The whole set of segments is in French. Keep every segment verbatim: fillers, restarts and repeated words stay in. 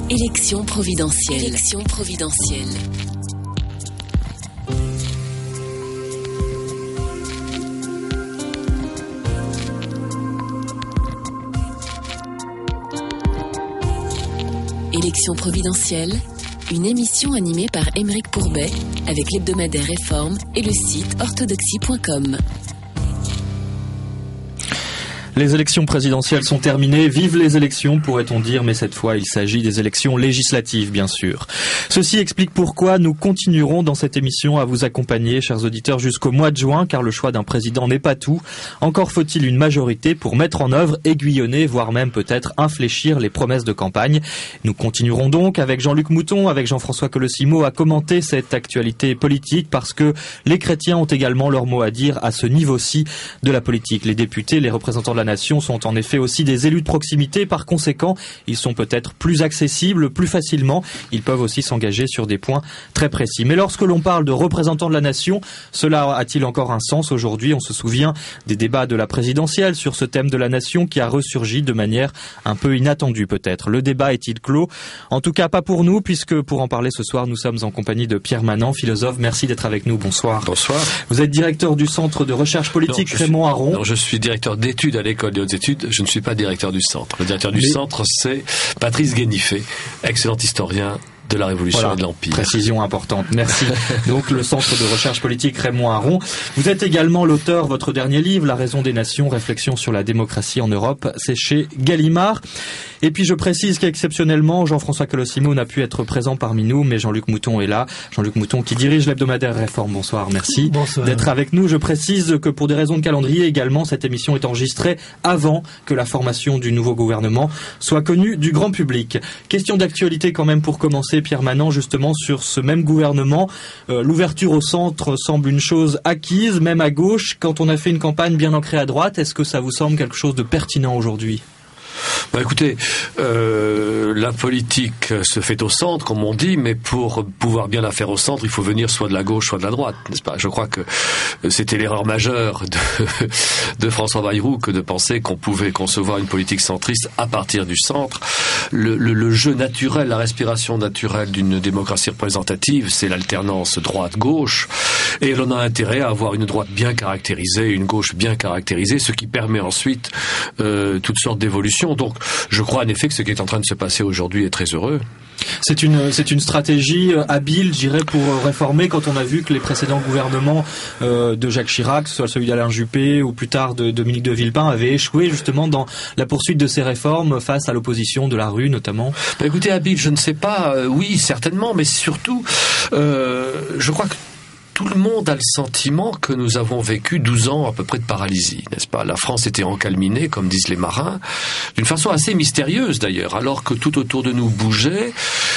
Élection providentielle. Élection providentielle. Élection providentielle, une émission animée par Aymeric Pourbet avec l'hebdomadaire Réforme et le site orthodoxie point com. Les élections présidentielles sont terminées. Vive les élections, pourrait-on dire, mais cette fois, il s'agit des élections législatives, bien sûr. Ceci explique pourquoi nous continuerons dans cette émission à vous accompagner, chers auditeurs, jusqu'au mois de juin, car le choix d'un président n'est pas tout. Encore faut-il une majorité pour mettre en œuvre, aiguillonner, voire même peut-être infléchir les promesses de campagne. Nous continuerons donc avec Jean-Luc Mouton, avec Jean-François Colosimo, à commenter cette actualité politique, parce que les chrétiens ont également leur mot à dire à ce niveau-ci de la politique. Les députés, les représentants de la nation sont en effet aussi des élus de proximité. Par conséquent, ils sont peut-être plus accessibles, plus facilement. Ils peuvent aussi s'engager sur des points très précis. Mais lorsque l'on parle de représentants de la nation, cela a-t-il encore un sens aujourd'hui? On se souvient des débats de la présidentielle sur ce thème de la nation qui a ressurgi de manière un peu inattendue peut-être. Le débat est-il clos? En tout cas, pas pour nous, puisque pour en parler ce soir, nous sommes en compagnie de Pierre Manant, philosophe. Merci d'être avec nous. Bonsoir. Bonsoir. Vous êtes directeur du Centre de recherche politique Raymond Aron. Non, je suis directeur d'études à l'école des hautes études. Je ne suis pas directeur du centre. Le directeur du Mais... centre, c'est Patrice Guénifé, excellent historien de la Révolution voilà, et de l'Empire. Précision importante, merci. Donc le Centre de recherche politique Raymond Aron. Vous êtes également l'auteur, votre dernier livre, La raison des nations, réflexion sur la démocratie en Europe, c'est chez Gallimard. Et puis je précise qu'exceptionnellement, Jean-François Colosimo n'a pu être présent parmi nous, mais Jean-Luc Mouton est là. Jean-Luc Mouton qui dirige l'hebdomadaire Réforme. Bonsoir, merci Bonsoir. d'être avec nous. Je précise que pour des raisons de calendrier également, cette émission est enregistrée avant que la formation du nouveau gouvernement soit connue du grand public. Question d'actualité quand même pour commencer, Pierre Manant, justement sur ce même gouvernement. Euh, l'ouverture au centre semble une chose acquise, même à gauche. Quand on a fait une campagne bien ancrée à droite, est-ce que ça vous semble quelque chose de pertinent aujourd'hui ? Bah écoutez, euh, la politique se fait au centre, comme on dit, mais pour pouvoir bien la faire au centre, il faut venir soit de la gauche, soit de la droite, n'est-ce pas? Je crois que c'était l'erreur majeure de, de François Bayrou que de penser qu'on pouvait concevoir une politique centriste à partir du centre. Le, le, le jeu naturel, la respiration naturelle d'une démocratie représentative, c'est l'alternance droite-gauche, et l'on a intérêt à avoir une droite bien caractérisée, une gauche bien caractérisée, ce qui permet ensuite euh, toutes sortes d'évolutions. Donc, je crois en effet que ce qui est en train de se passer aujourd'hui est très heureux. C'est une, c'est une stratégie habile, je dirais, pour réformer, quand on a vu que les précédents gouvernements euh, de Jacques Chirac, soit celui d'Alain Juppé ou plus tard de Dominique de Villepin, avaient échoué justement dans la poursuite de ces réformes face à l'opposition de la rue notamment. Bah écoutez, habile, je ne sais pas, euh, oui, certainement, mais surtout, euh, je crois que tout le monde a le sentiment que nous avons vécu douze ans à peu près de paralysie, n'est-ce pas? La France était encalminée, comme disent les marins, d'une façon assez mystérieuse d'ailleurs, alors que tout autour de nous bougeait.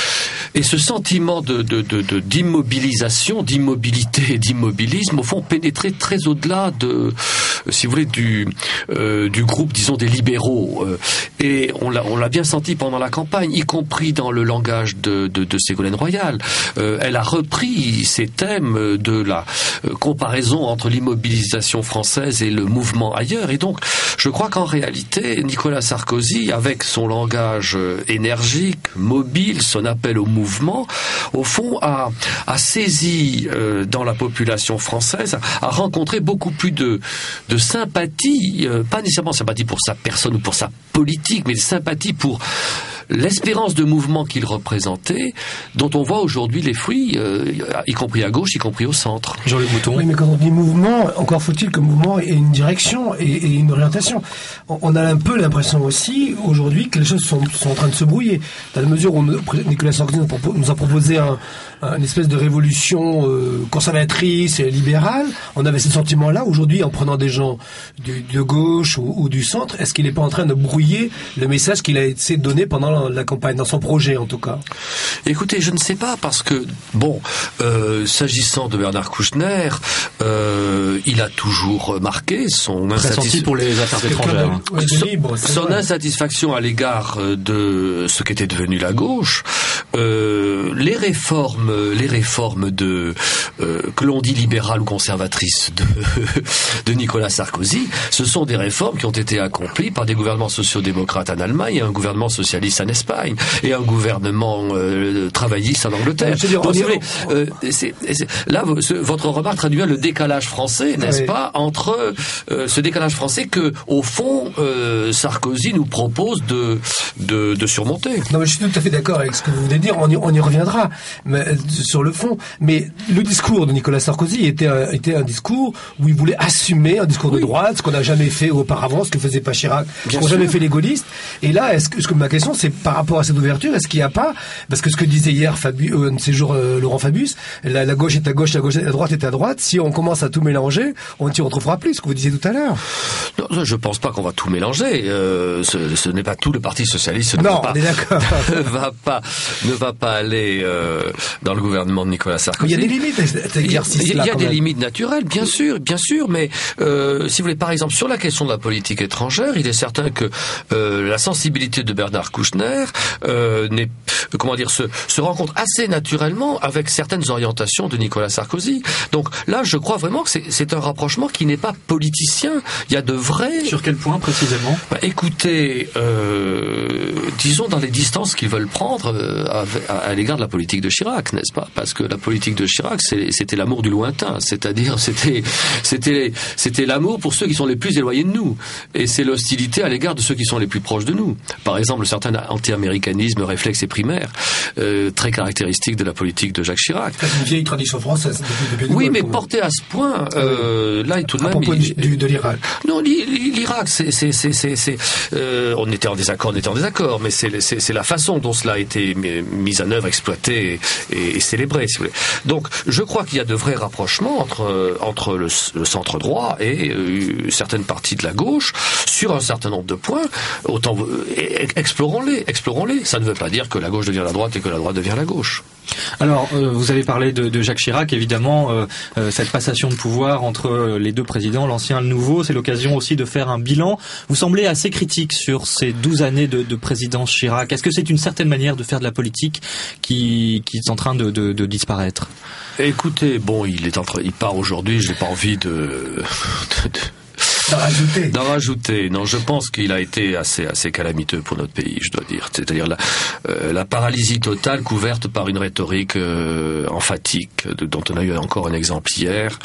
Et ce sentiment de, de, de, de, d'immobilisation, d'immobilité et d'immobilisme, au fond, pénétrait très au-delà de, si vous voulez, du, euh, du groupe, disons, des libéraux. Et on l'a, on l'a bien senti pendant la campagne, y compris dans le langage de, de, de Ségolène Royal. Euh, elle a repris ces thèmes de la euh, comparaison entre l'immobilisation française et le mouvement ailleurs. Et donc, je crois qu'en réalité, Nicolas Sarkozy, avec son langage énergique, mobile, son appel au mouvement, mouvement, au fond, a, a saisi euh, dans la population française, a rencontré beaucoup plus de, de sympathie, euh, pas nécessairement sympathie pour sa personne ou pour sa politique, mais de sympathie pour l'espérance de mouvement qu'il représentait, dont on voit aujourd'hui les fruits, euh, y compris à gauche, y compris au centre. Jean-Luc Mouton. Oui, mais quand on dit mouvement, encore faut-il que le mouvement ait une direction et, et une orientation. On, on a un peu l'impression aussi, aujourd'hui, que les choses sont, sont en train de se brouiller. Dans la mesure où Nicolas Sarkozy nous a proposé un, un, une espèce de révolution euh, conservatrice et libérale, on avait ce sentiment-là. Aujourd'hui, en prenant des gens du, de gauche ou, ou du centre, est-ce qu'il n'est pas en train de brouiller le message qu'il a essayé de donner pendant la, la campagne, dans son projet en tout cas? Écoutez, je ne sais pas, parce que, bon, euh, s'agissant de Bernard Kouchner, euh, il a toujours marqué son insatisfaction pour les affaires étrangères. Ouais, son, libre, son insatisfaction à l'égard de ce qu'était devenu la gauche. Euh, les réformes, les réformes de euh, que l'on dit libérales ou conservatrices de, de Nicolas Sarkozy, ce sont des réformes qui ont été accomplies par des gouvernements sociaux-démocrates en Allemagne et un gouvernement socialiste en Espagne et un gouvernement euh, travailliste en Angleterre. Dire, Donc, on si y... vous voulez, euh, c'est, c'est, là, ce, votre remarque traduit le décalage français, n'est-ce oui. pas, entre euh, ce décalage français que, au fond, euh, Sarkozy nous propose de, de, de surmonter. Non, mais je suis tout à fait d'accord avec ce que vous venez de dire. On y, on y reviendra, mais, sur le fond. Mais le discours de Nicolas Sarkozy était un, était un discours où il voulait assumer un discours oui. de droite, ce qu'on n'a jamais fait auparavant, ce que faisait pas Chirac, ce qu'ont jamais fait les gaullistes. Et là, est-ce que, ce que ma question, c'est par rapport à cette ouverture, est-ce qu'il n'y a pas, parce que ce que disait hier Fabius, euh, un de ces jours, euh, Laurent Fabius, la, la gauche est à gauche, la gauche, la droite est à droite. Si on commence à tout mélanger, on ne s'y retrouvera plus, ce que vous disiez tout à l'heure. Non, je pense pas qu'on va tout mélanger. Euh, ce, ce n'est pas tout le Parti socialiste. Ne non, va on est d'accord. ne va pas, ne va pas aller euh, dans le gouvernement de Nicolas Sarkozy. Mais il y a des limites à cet exercice-là. Il y a, il y a des même. limites naturelles, bien sûr, bien sûr. Mais euh, si vous voulez, par exemple, sur la question de la politique étrangère, il est certain que euh, la sensibilité de Bernard Kouchner euh, n'est, comment dire, se, se rencontre assez naturellement avec certaines orientations de Nicolas Sarkozy. Donc là, je crois vraiment que c'est, c'est un rapprochement qui n'est pas politicien. Il y a de vrais... Sur quel point précisément ? Bah, écoutez, euh, disons dans les distances qu'ils veulent prendre euh, à, à l'égard de la politique de Chirac, n'est-ce pas ? Parce que la politique de Chirac, c'est, c'était l'amour du lointain, c'est-à-dire c'était, c'était, c'était l'amour pour ceux qui sont les plus éloignés de nous, et c'est l'hostilité à l'égard de ceux qui sont les plus proches de nous. Par exemple, certain anti-américanisme réflexe et primaire, euh, très caractéristique de la politique de Jacques Chirac. C'est une vieille tradition française. Depuis, depuis oui, mais pour... porté à ce point, euh, là, et tout de à même... propos il, du, de l'Irak. Non, l'Irak, c'est, c'est, c'est, c'est, c'est euh, on était en désaccord, on était en désaccord, mais c'est, c'est, c'est la façon dont cela a été mis en œuvre, exploité et, et célébré, si vous voulez. Donc, je crois qu'il y a de vrais rapprochements entre entre le, le centre droit et euh, certaines parties de la gauche sur un certain nombre de points. Autant euh, explorons-les, explorons-les. Ça ne veut pas dire que la gauche devient la droite et que la droite devient la gauche. Alors, euh, vous avez parlé de, de Jacques Chirac, évidemment, euh, euh, cette passation de pouvoir entre les deux présidents, l'ancien et le nouveau, c'est l'occasion aussi de faire un bilan. Vous semblez assez critique sur ces douze années de, de présidence Chirac. Est-ce que c'est une certaine manière de faire de la politique qui, qui est en train de, de, de disparaître ? Écoutez, bon, il est en train, il part aujourd'hui, je n'ai pas envie de... de, de... D'en rajouter. D'en rajouter. Non, je pense qu'il a été assez assez calamiteux pour notre pays, je dois dire. C'est-à-dire la, euh, la paralysie totale couverte par une rhétorique euh, emphatique, de, dont on a eu encore un exemple hier.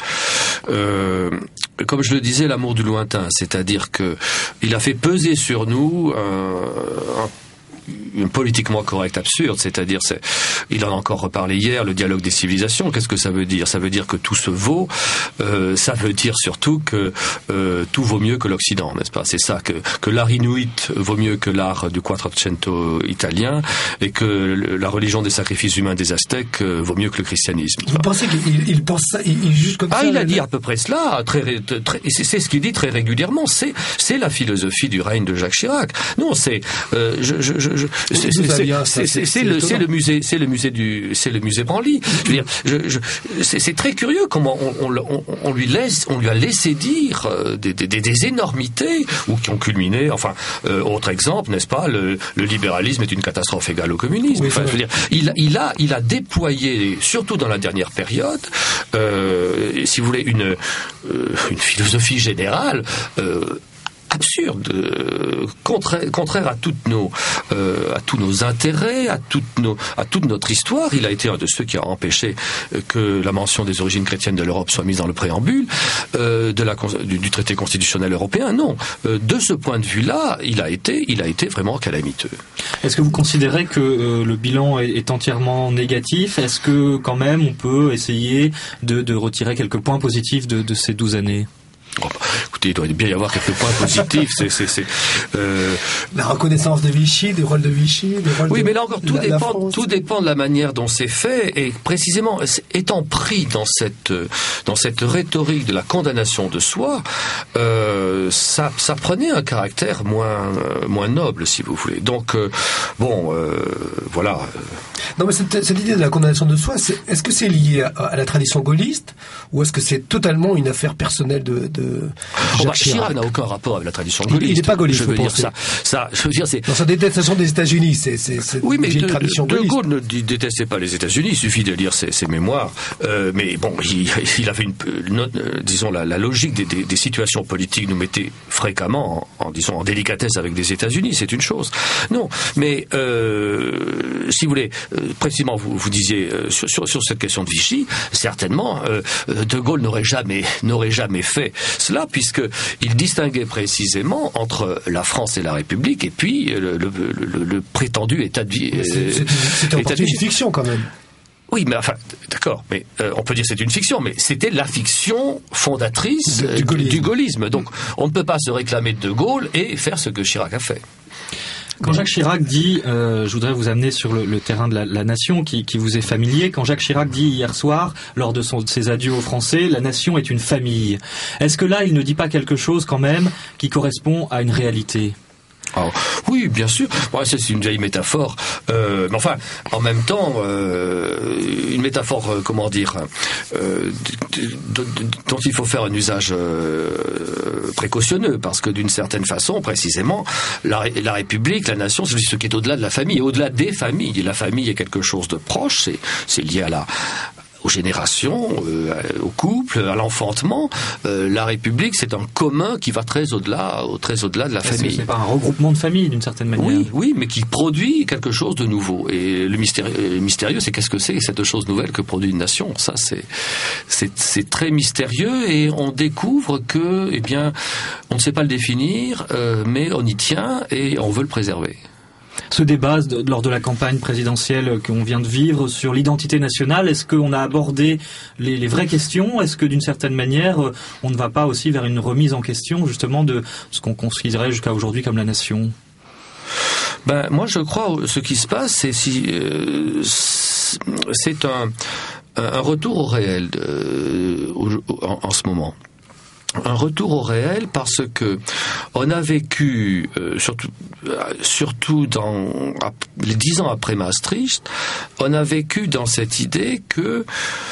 Euh, comme je le disais, l'amour du lointain, c'est-à-dire que il a fait peser sur nous un, un politiquement correct absurde, c'est-à-dire, c'est, il en a encore reparlé hier, le dialogue des civilisations. Qu'est-ce que ça veut dire ? Ça veut dire que tout se vaut. Euh, ça veut dire surtout que euh, tout vaut mieux que l'Occident, n'est-ce pas ? C'est ça, que, que l'art inuit vaut mieux que l'art du Quattrocento italien, et que le, la religion des sacrifices humains des Aztèques euh, vaut mieux que le christianisme. Vous pensez qu'il il pense ça, il, il juge comme ah, ça? Ah, il a dit à peu près cela, très, très, c'est, c'est ce qu'il dit très régulièrement. C'est, c'est la philosophie du règne de Jacques Chirac. Non, c'est, euh, je, je, je, c'est, c'est, c'est, c'est, c'est, c'est le, c'est le musée, c'est le musée du, c'est le musée Branly. Je veux dire, je, je, c'est, c'est très curieux comment on, on, on, on lui laisse, on lui a laissé dire euh, des, des, des énormités ou qui ont culminé. Enfin, euh, autre exemple, n'est-ce pas, le, le libéralisme est une catastrophe égale au communisme. Oui, enfin, je veux dire, il, il a, il a déployé, surtout dans la dernière période, euh, si vous voulez, une, euh, une philosophie générale. Euh, absurde, euh, contraire, contraire à toutes nos, euh, à tous nos intérêts, à toutes nos, à toute notre histoire. Il a été un de ceux qui a empêché que la mention des origines chrétiennes de l'Europe soit mise dans le préambule euh, de la, du, du traité constitutionnel européen. Non, euh, de ce point de vue-là, il a été, il a été vraiment calamiteux. Est-ce que vous considérez que euh, le bilan est, est entièrement négatif ? Est-ce que quand même on peut essayer de, de retirer quelques points positifs de, de ces douze années ? Oh, bah, écoutez, il doit bien y avoir quelques points positifs. C'est, c'est, c'est, euh... La reconnaissance de Vichy, du rôle de Vichy, du rôle oui, de, mais là encore, tout la, dépend, la tout dépend de la manière dont c'est fait, et précisément, étant pris dans cette, dans cette rhétorique de la condamnation de soi, euh, ça, ça prenait un caractère moins, moins noble, si vous voulez. Donc, euh, bon, euh, voilà. Non, mais cette, cette idée de la condamnation de soi, c'est, est-ce que c'est lié à, à la tradition gaulliste, ou est-ce que c'est totalement une affaire personnelle de, de de oh Jacques bah, Chirac. Chirac n'a aucun rapport avec la tradition gaulliste. Il n'est pas gaulliste, je veux vous dire pensez. ça. Ça, je veux dire, c'est. Dans sa détestation des États-Unis, c'est, c'est, c'est Oui, une mais vieille de, tradition de gaulliste. Gaulle ne d- détestait pas les États-Unis. Il suffit de lire ses, ses mémoires. Euh, mais bon, il, il avait une, une, euh, disons la, la logique des, des, des situations politiques nous mettait fréquemment en, en disons en délicatesse avec les États-Unis. C'est une chose. Non, mais euh, si vous voulez, euh, précisément, vous, vous disiez euh, sur, sur, sur cette question de Vichy, certainement, euh, De Gaulle n'aurait jamais n'aurait jamais fait cela, puisque il distinguait précisément entre la France et la République, et puis le, le, le, le prétendu état de vie. C'est, c'est, c'était en partie une fiction quand même. Oui, mais enfin, d'accord, mais euh, on peut dire que c'est une fiction, mais c'était la fiction fondatrice de, du, gaullisme. du gaullisme. Donc, on ne peut pas se réclamer de De Gaulle et faire ce que Chirac a fait. Quand Jacques Chirac dit, euh, je voudrais vous amener sur le, le terrain de la, la nation qui, qui vous est familier, quand Jacques Chirac dit hier soir, lors de, son, de ses adieux aux Français, la nation est une famille. Est-ce que là, il ne dit pas quelque chose quand même qui correspond à une réalité ? Alors, oui, bien sûr. Bon, c'est une vieille métaphore. Euh, mais enfin, en même temps, euh, une métaphore, euh, comment dire, euh, d- d- d- dont il faut faire un usage euh, précautionneux, parce que d'une certaine façon, précisément, la, la République, la nation, c'est ce qui est au-delà de la famille, et au-delà des familles. Et la famille est quelque chose de proche. C'est, c'est lié à la aux générations, euh, au couple, à l'enfantement. Euh, la République, c'est un commun qui va très au-delà, au, très au-delà de la Est-ce famille. que c'est pas un regroupement de familles d'une certaine manière ? Oui, oui, mais qui produit quelque chose de nouveau. Et le mystérieux, le mystérieux, c'est qu'est-ce que c'est cette chose nouvelle que produit une nation ? Ça, c'est, c'est, c'est très mystérieux, et on découvre que, eh bien, on ne sait pas le définir, euh, mais on y tient et on veut le préserver. Ce débat de, lors de la campagne présidentielle qu'on vient de vivre sur l'identité nationale, est-ce qu'on a abordé les, les vraies questions ? Est-ce que d'une certaine manière, on ne va pas aussi vers une remise en question justement de ce qu'on considérait jusqu'à aujourd'hui comme la nation ? Ben, moi, je crois ce qui se passe, c'est si euh, c'est un, un retour au réel de, en, en ce moment. Un retour au réel parce que on a vécu, euh, surtout, euh, surtout dans les dix ans après Maastricht, on a vécu dans cette idée que,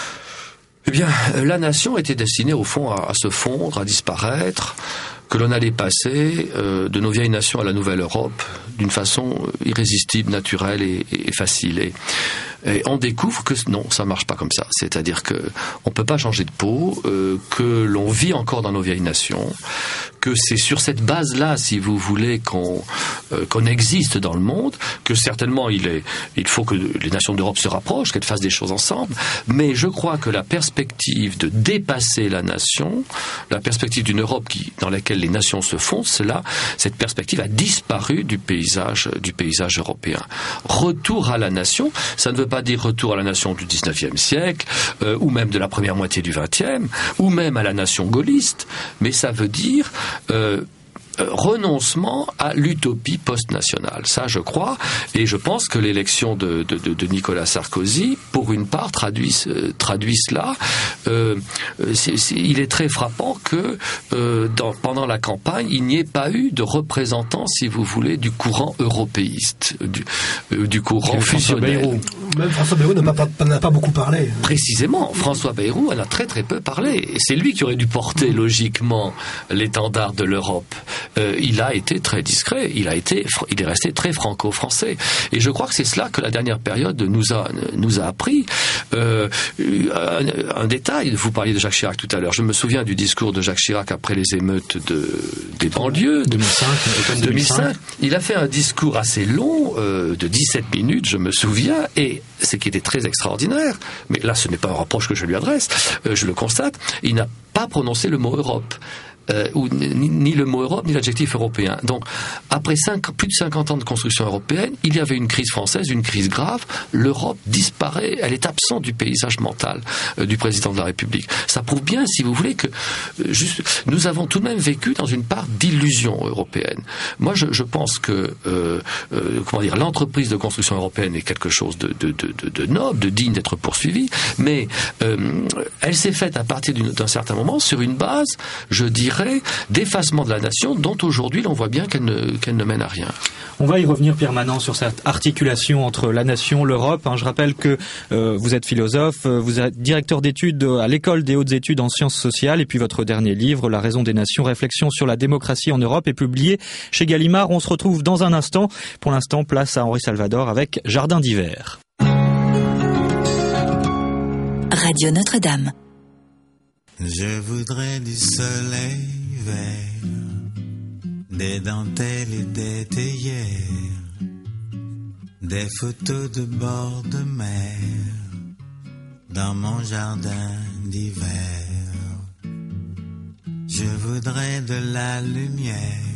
eh bien, la nation était destinée au fond à, à se fondre, à disparaître, que l'on allait passer euh, de nos vieilles nations à la nouvelle Europe d'une façon irrésistible, naturelle et, et facile. Et, et on découvre que non, ça marche pas comme ça. C'est-à-dire que on peut pas changer de peau, euh, que l'on vit encore dans nos vieilles nations, que c'est sur cette base-là, si vous voulez, qu'on euh, qu'on existe dans le monde, que certainement il est, il faut que les nations d'Europe se rapprochent, qu'elles fassent des choses ensemble. Mais je crois que la perspective de dépasser la nation, la perspective d'une Europe qui, dans laquelle les nations se fondent, cela, cette perspective a disparu du paysage, du paysage européen. Retour à la nation, ça ne veut pas dire retour à la nation du dix-neuvième siècle, euh, ou même de la première moitié du vingtième, ou même à la nation gaulliste, mais ça veut dire euh, renoncement à l'utopie post-nationale. Ça, je crois, et je pense que l'élection de, de, de, de Nicolas Sarkozy, pour une part, traduit, traduit cela. Euh, c'est, c'est, il est très frappant que euh, dans, pendant la campagne, il n'y ait pas eu de représentants, si vous voulez, du courant européiste, du, euh, du courant fusionnel. Même François Bayrou n'a pas, n'a pas beaucoup parlé. Précisément, François Bayrou en a très très peu parlé. Et c'est lui qui aurait dû porter logiquement l'étendard de l'Europe. Euh, il a été très discret, il a été, il est resté très franco-français. Et je crois que c'est cela que la dernière période nous a nous a appris. Euh, un, un détail, vous parliez de Jacques Chirac tout à l'heure. Je me souviens du discours de Jacques Chirac après les émeutes de des banlieues deux mille cinq. deux mille cinq. Il a fait un discours assez long euh, de dix-sept minutes, je me souviens, et ce qui était très extraordinaire, mais là ce n'est pas un reproche que je lui adresse, euh, je le constate, il n'a pas prononcé le mot Europe. Euh, ou, ni, ni le mot Europe, ni l'adjectif européen. Donc, après cinq, plus de cinquante ans de construction européenne, il y avait une crise française, une crise grave. L'Europe disparaît, elle est absente du paysage mental euh, du président de la République. Ça prouve bien, si vous voulez, que euh, juste, nous avons tout de même vécu dans une part d'illusion européenne. Moi, je, je pense que euh, euh, comment dire, l'entreprise de construction européenne est quelque chose de, de, de, de, de noble, de digne d'être poursuivi, mais euh, elle s'est faite à partir d'un certain moment sur une base, je dirais, concret d'effacement de la nation dont aujourd'hui l'on voit bien qu'elle ne, qu'elle ne mène à rien. On va y revenir, Pierre Manant, sur cette articulation entre la nation, l'Europe. Je rappelle que euh, vous êtes philosophe, vous êtes directeur d'études à l'École des hautes études en sciences sociales, et puis votre dernier livre, La raison des nations, réflexion sur la démocratie en Europe, est publié chez Gallimard. On se retrouve dans un instant. Pour l'instant, place à Henri Salvador avec Jardin d'hiver. Radio Notre-Dame. Je voudrais du soleil vert, des dentelles et des théières, des photos de bord de mer dans mon jardin d'hiver. Je voudrais de la lumière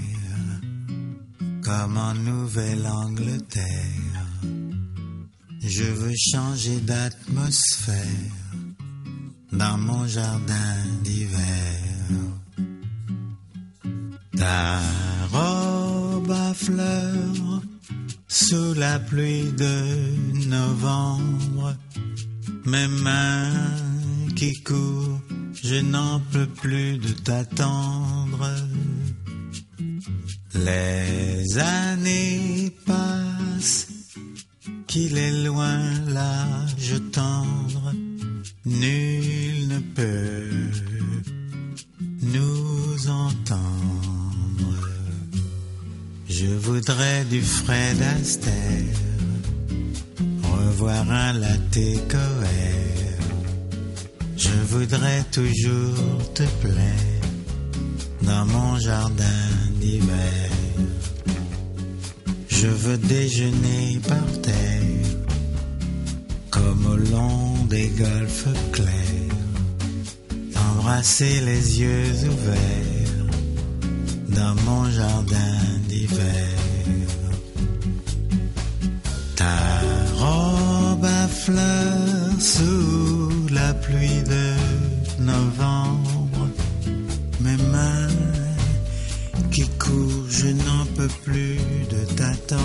comme en Nouvelle-Angleterre. Je veux changer d'atmosphère dans mon jardin d'hiver. Ta robe à fleurs sous la pluie de novembre, mes mains qui courent, je n'en peux plus de t'attendre. Les années passent, qu'il est loin l'âge tendre, nul ne peut nous entendre. Je voudrais du Fred Astaire, revoir un latte coère. Je voudrais toujours te plaire dans mon jardin d'hiver. Je veux déjeuner par terre comme au long des golfes clairs, embrasser les yeux ouverts dans mon jardin d'hiver. Ta robe à fleurs sous la pluie de novembre, mes mains qui courent, je n'en peux plus de t'attendre.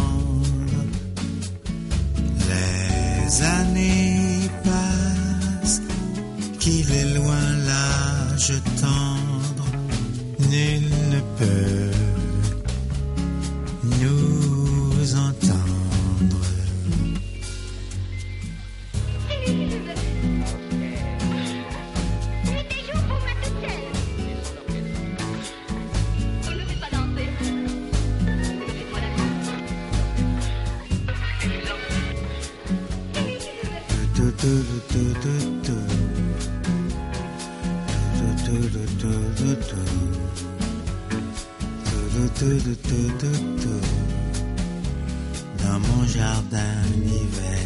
Les années passent, qu'il est loin l'âge tendre, nul ne peut nous entendre. Dans mon jardin d'hiver.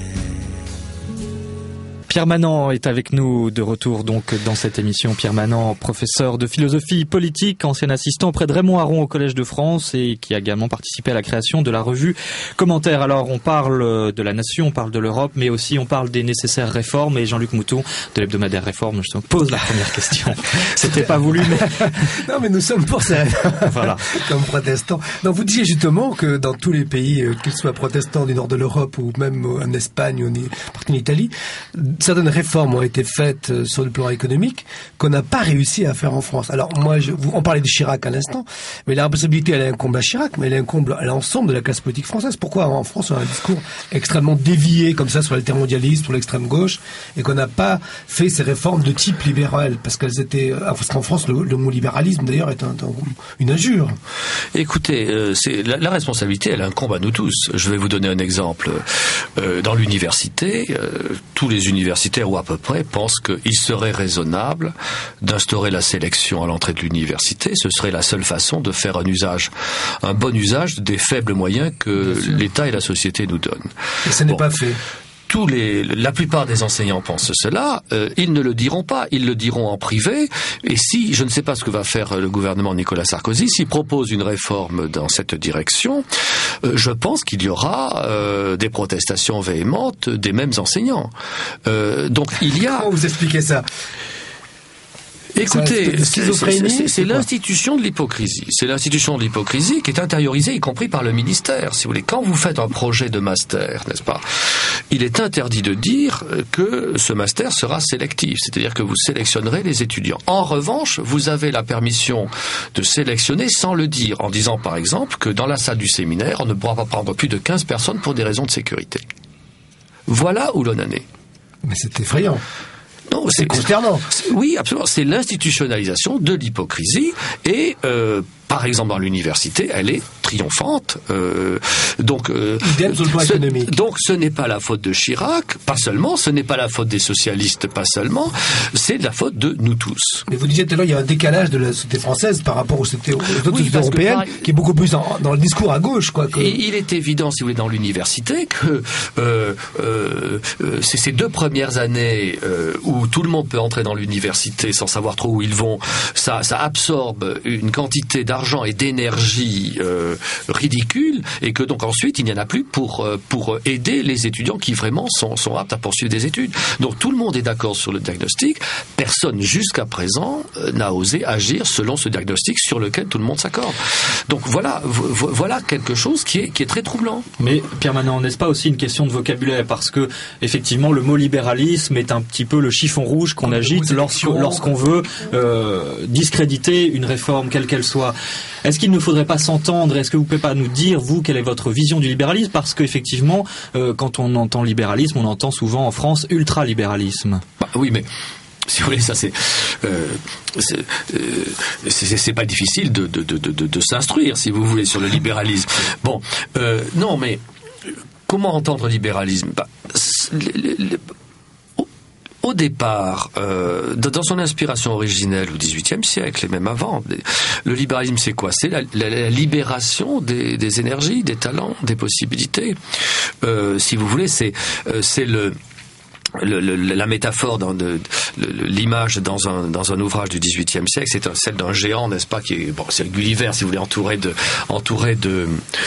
Pierre Manant est avec nous de retour donc dans cette émission. Pierre Manant, professeur de philosophie politique, ancien assistant auprès de Raymond Aron au Collège de France et qui a également participé à la création de la revue Commentaire. Alors on parle de la nation, on parle de l'Europe, mais aussi on parle des nécessaires réformes. Et Jean-Luc Mouton de l'hebdomadaire Réforme, je te pose la première question. C'était pas voulu, mais... Non, mais nous sommes pour ça. Voilà. Comme protestants. Donc vous disiez justement que dans tous les pays, qu'ils soient protestants du nord de l'Europe ou même en Espagne ou en Italie, certaines réformes ont été faites sur le plan économique qu'on n'a pas réussi à faire en France. Alors moi, je, on parlait de Chirac à l'instant, mais la responsabilité, elle incombe à Chirac, mais elle incombe à l'ensemble de la classe politique française. Pourquoi en France on a un discours extrêmement dévié comme ça sur l'altermondialisme, sur l'extrême gauche, et qu'on n'a pas fait ces réformes de type libéral, parce qu'elles étaient, parce qu'en France le, le mot libéralisme d'ailleurs est un, un, une injure. Écoutez, euh, c'est la, la responsabilité, elle incombe à nous tous. Je vais vous donner un exemple. Euh, dans l'université, euh, tous les universitaires ou à peu près pensent qu'il serait raisonnable d'instaurer la sélection à l'entrée de l'université. Ce serait la seule façon de faire un usage, un bon usage des faibles moyens que l'État et la société nous donnent. Et ça n'est bon. pas fait. Tous les, la plupart des enseignants pensent cela, euh, ils ne le diront pas, ils le diront en privé, et si, je ne sais pas ce que va faire le gouvernement Nicolas Sarkozy, s'il propose une réforme dans cette direction, euh, je pense qu'il y aura euh, des protestations véhémentes des mêmes enseignants. Euh, donc il y a... Comment vous expliquez ça ? Écoutez, c'est, c'est, c'est, c'est, c'est l'institution de l'hypocrisie. C'est l'institution de l'hypocrisie qui est intériorisée, y compris par le ministère. Si vous voulez, quand vous faites un projet de master, n'est-ce pas, il est interdit de dire que ce master sera sélectif, c'est-à-dire que vous sélectionnerez les étudiants. En revanche, vous avez la permission de sélectionner sans le dire, en disant par exemple que dans la salle du séminaire, on ne pourra pas prendre plus de quinze personnes pour des raisons de sécurité. Voilà où l'on en est. Mais c'est effrayant. Non, c'est, c'est consternant. C'est, oui, absolument. C'est l'institutionnalisation de l'hypocrisie et, euh, par exemple, dans l'université, elle est triomphante. Euh, donc, euh, Idem sur le plan ce, économique. donc, ce n'est pas la faute de Chirac, pas seulement. Ce n'est pas la faute des socialistes, pas seulement. C'est de la faute de nous tous. Mais vous disiez tout à l'heure, il y a un décalage de la société française par rapport aux, sociétés, aux autres oui, sociétés européennes, par... qui est beaucoup plus en, dans le discours à gauche, quoi. Que... Et il est évident, si vous voulez, dans l'université, que euh, euh, c'est ces deux premières années euh, où tout le monde peut entrer dans l'université sans savoir trop où ils vont. Ça, ça absorbe une quantité d'argent et d'énergie euh, ridicule, et que donc ensuite il n'y en a plus pour euh, pour aider les étudiants qui vraiment sont sont aptes à poursuivre des études. Donc tout le monde est d'accord sur le diagnostic. Personne jusqu'à présent euh, n'a osé agir selon ce diagnostic sur lequel tout le monde s'accorde. Donc voilà, vo- voilà quelque chose qui est qui est très troublant. Mais Pierre Manant, n'est-ce pas aussi une question de vocabulaire, parce que effectivement le mot libéralisme est un petit peu le chiffon rouge qu'on agite lorsqu'on, lorsqu'on veut euh, discréditer une réforme quelle qu'elle soit. Est-ce qu'il ne faudrait pas s'entendre? Est-ce que vous pouvez pas nous dire, vous, quelle est votre vision du libéralisme? Parce qu'effectivement, euh, quand on entend libéralisme, on entend souvent en France ultralibéralisme. Bah, oui, mais si vous voulez, ça c'est, euh, c'est, euh, c'est, c'est pas difficile de, de, de, de, de s'instruire, si vous voulez, sur le libéralisme. Bon, euh, non, mais comment entendre libéralisme? Bah, le, le, Au départ, euh, dans son inspiration originelle au dix-huitième siècle et même avant, le libéralisme c'est quoi? C'est la, la, la libération des, des énergies, des talents, des possibilités. Euh, si vous voulez, c'est, euh, c'est le Le, le, la métaphore dans de, de, l'image dans un dans un ouvrage du dix-huitième siècle, c'est un, celle d'un géant, n'est-ce pas, qui est bon, c'est Gulliver, si vous voulez, entouré de entouré de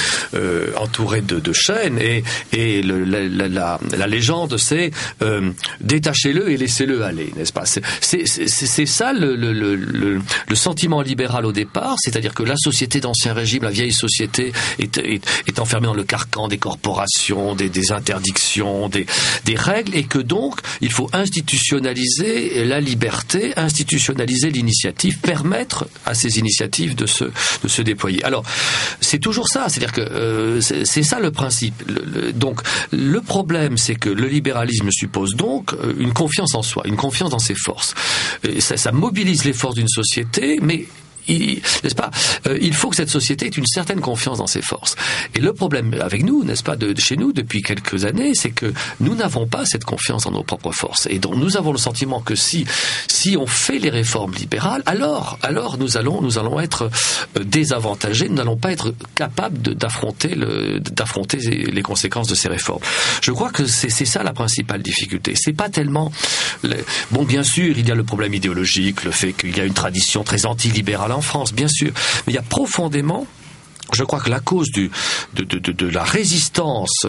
euh, entouré de, de chaînes, et et le, la, la, la, la légende, c'est euh, détachez-le et laissez-le aller, n'est-ce pas? C'est c'est c'est, c'est ça le, le le le sentiment libéral au départ, c'est-à-dire que la société d'Ancien Régime, la vieille société, est est, est enfermée dans le carcan des corporations, des des interdictions, des des règles, et que donc, il faut institutionnaliser la liberté, institutionnaliser l'initiative, permettre à ces initiatives de se de se déployer. Alors, c'est toujours ça, c'est-à-dire que euh, c'est, c'est ça le principe. Le, le, donc, le problème, c'est que le libéralisme suppose donc une confiance en soi, une confiance dans ses forces. Et ça, ça mobilise les forces d'une société, mais Il, n'est-ce pas, euh, il faut que cette société ait une certaine confiance dans ses forces. Et le problème avec nous, n'est-ce pas, de, de chez nous depuis quelques années, c'est que nous n'avons pas cette confiance en nos propres forces. Et donc nous avons le sentiment que si si on fait les réformes libérales, alors alors nous allons nous allons être euh, désavantagés, nous n'allons pas être capables de, d'affronter le d'affronter les conséquences de ces réformes. Je crois que c'est c'est ça la principale difficulté. C'est pas tellement le, bon, bien sûr, il y a le problème idéologique, le fait qu'il y a une tradition très anti-libérale en France, bien sûr, mais il y a profondément, je crois que la cause du, de, de, de, de la résistance,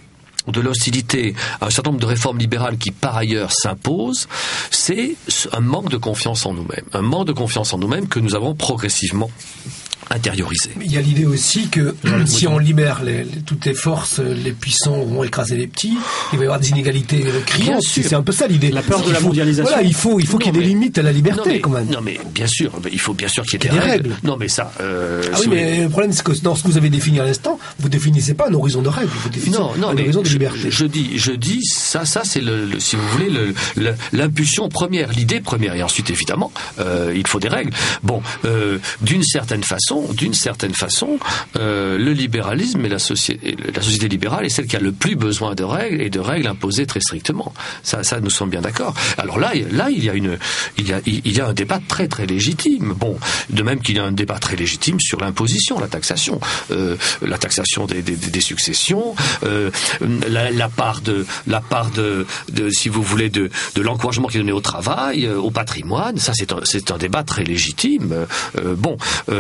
de l'hostilité à un certain nombre de réformes libérales qui par ailleurs s'imposent, c'est un manque de confiance en nous-mêmes, un manque de confiance en nous-mêmes que nous avons progressivement intériorisé. Il y a l'idée aussi que si on libère les, les, toutes les forces, les puissants vont écraser les petits, il va y avoir des inégalités criantes. C'est un peu ça l'idée. La peur de il la faut, mondialisation. Voilà, il faut, il faut non, qu'il y ait des limites à la liberté, non mais, quand même. Non mais bien sûr, il faut bien sûr qu'il y ait des, des règles. règles. Non mais ça. Euh, ah oui, mais le problème c'est que dans ce que vous avez défini à l'instant, vous définissez pas un horizon de règles, vous définissez non, non, un horizon de liberté. Je, je dis, je dis, ça, ça c'est le, le, si vous voulez, le, le, l'impulsion première, l'idée première, et ensuite évidemment, euh, il faut des règles. Bon, euh, d'une certaine façon, d'une certaine façon, euh, le libéralisme et la société, la société libérale est celle qui a le plus besoin de règles et de règles imposées très strictement. Ça, ça, nous sommes bien d'accord. Alors là, là, il y a une, il y a, il y a un débat très très légitime. Bon, de même qu'il y a un débat très légitime sur l'imposition, la taxation, euh, la taxation des, des, des successions, euh, la, la part de, la part de, de, si vous voulez, de, de l'encouragement qui est donné au travail, euh, au patrimoine. Ça, c'est un, c'est un débat très légitime. Euh, bon, euh,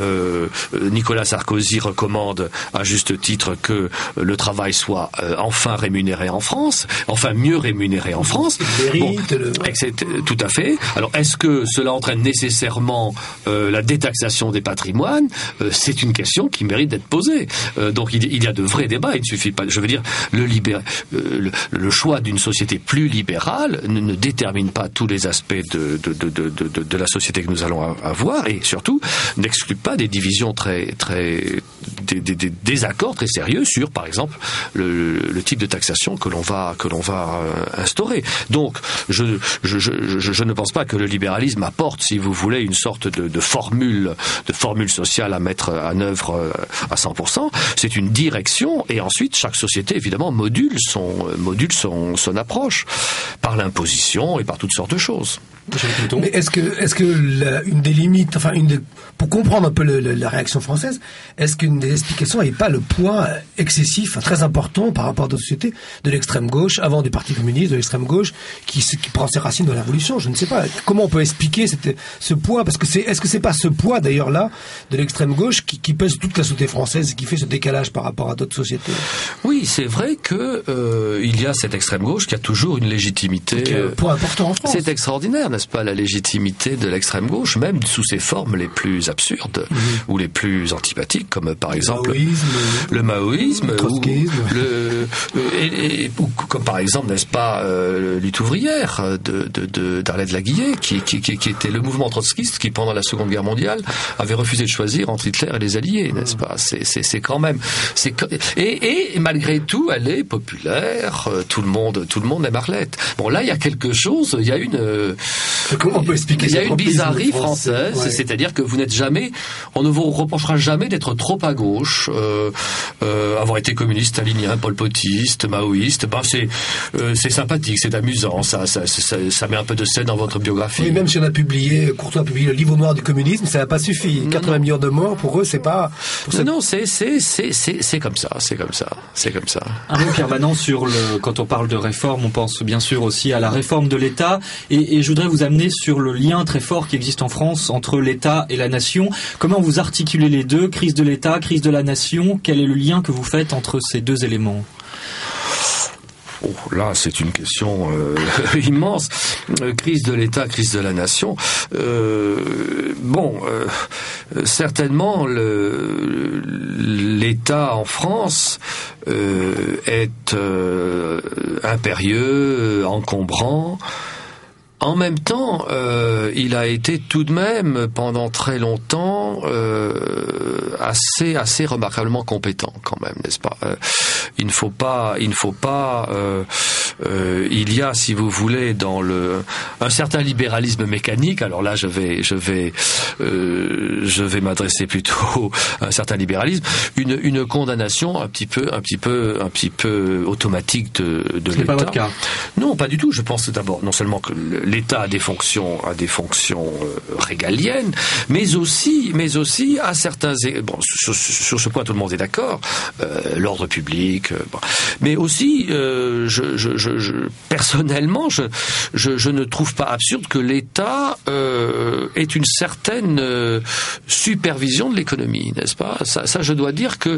euh, Nicolas Sarkozy recommande à juste titre que le travail soit euh, enfin rémunéré en France, enfin mieux rémunéré en France. Bon, et cetera, tout à fait. Alors, est-ce que cela entraîne nécessairement euh, la détaxation des patrimoines ? euh, C'est une question qui mérite d'être posée. Euh, donc, il, il y a de vrais débats. Il ne suffit pas. Je veux dire, le, libér... euh, le, le choix d'une société plus libérale ne, ne détermine pas tous les aspects de, de, de, de, de, de la société que nous allons avoir, et surtout n'exclut pas des divisions très, très, des, des, des désaccords très sérieux sur, par exemple, le, le type de taxation que l'on va que l'on va euh, instaurer. Donc, je, je je je ne pense pas que le libéralisme apporte, si vous voulez, une sorte de, de formule de formule sociale à mettre en œuvre euh, à cent pour cent. C'est une direction, et ensuite chaque société évidemment module son module son son approche par l'imposition et par toutes sortes de choses. Mais est-ce que, est-ce que la, une des limites, enfin une des, pour comprendre un peu le, le, la réaction française, est-ce qu'une des explications n'est pas le poids excessif, très important par rapport à d'autres sociétés, de l'extrême gauche, avant du Parti communiste, de l'extrême gauche, qui, qui prend ses racines dans la Révolution? Je ne sais pas. Comment on peut expliquer cette, ce poids? Parce que c'est, est-ce que c'est pas ce poids d'ailleurs là de l'extrême gauche qui, qui pèse toute la société française et qui fait ce décalage par rapport à d'autres sociétés? Oui, c'est vrai que euh, il y a cette extrême gauche qui a toujours une légitimité. Un poids important en France. C'est extraordinaire, n'est-ce pas, la légitimité de l'extrême gauche, même sous ses formes les plus absurdes mmh. ou les plus antipathiques, comme par exemple le maoïsme, le, maoïsme le trotskisme, ou, le, et, et, ou comme par exemple, n'est-ce pas, euh, lutte ouvrière de, de, de d'Arlette Laguillet, qui, qui, qui, qui était le mouvement trotskiste qui, pendant la Seconde Guerre mondiale, avait refusé de choisir entre Hitler et les Alliés, n'est-ce pas? C'est, c'est, c'est quand même, c'est et, et malgré tout, elle est populaire. Tout le monde, tout le monde aime Arlette. Bon, là, il y a quelque chose. Il y a une Comment on peut expliquer? Il y a une bizarrerie française, ouais. C'est-à-dire que vous n'êtes jamais, on ne vous reprochera jamais d'être trop à gauche, euh, euh, avoir été communiste, stalinien, polpotiste, maoïste. Ben c'est, euh, c'est sympathique, c'est amusant, ça, ça, ça, ça met un peu de scène dans votre biographie. Oui, même si on a publié, Courtois a publié le livre noir du communisme, ça n'a pas suffi. Non, quatre-vingts non. millions de morts, pour eux, c'est pas. Pour cette... Non, c'est, c'est, c'est, c'est, c'est comme ça, c'est comme ça, c'est comme ça. Un mot permanent sur le, quand on parle de réforme, on pense bien sûr aussi à la réforme de l'État, et, et je voudrais vous amener sur le lien très fort qui existe en France entre l'État et la nation. Comment vous articulez les deux, crise de l'État, crise de la nation? Quel est le lien que vous faites entre ces deux éléments? Oh, là, c'est une question euh, immense. Euh, crise de l'État, crise de la nation. Euh, bon, euh, certainement, le, l'État en France euh, est euh, impérieux, encombrant. En même temps, euh, il a été tout de même pendant très longtemps euh, assez assez remarquablement compétent quand même, n'est-ce pas? euh, Il ne faut pas, il ne faut pas. Euh, euh, il y a, si vous voulez, dans le un certain libéralisme mécanique. Alors là, je vais, je vais, euh, je vais m'adresser plutôt à un certain libéralisme. Une une condamnation un petit peu, un petit peu, un petit peu automatique de de Ce l'État. n'est pas votre cas. Non, pas du tout. Je pense d'abord non seulement que l'État a des fonctions, a des fonctions euh, régaliennes, mais aussi, mais aussi à certains, bon, sur, sur ce point tout le monde est d'accord, euh, l'ordre public, euh, bon. Mais aussi, euh, je, je, je, je, personnellement, je, je, je ne trouve pas absurde que l'État euh, ait une certaine euh, supervision de l'économie, n'est-ce pas? Ça, ça, je dois dire que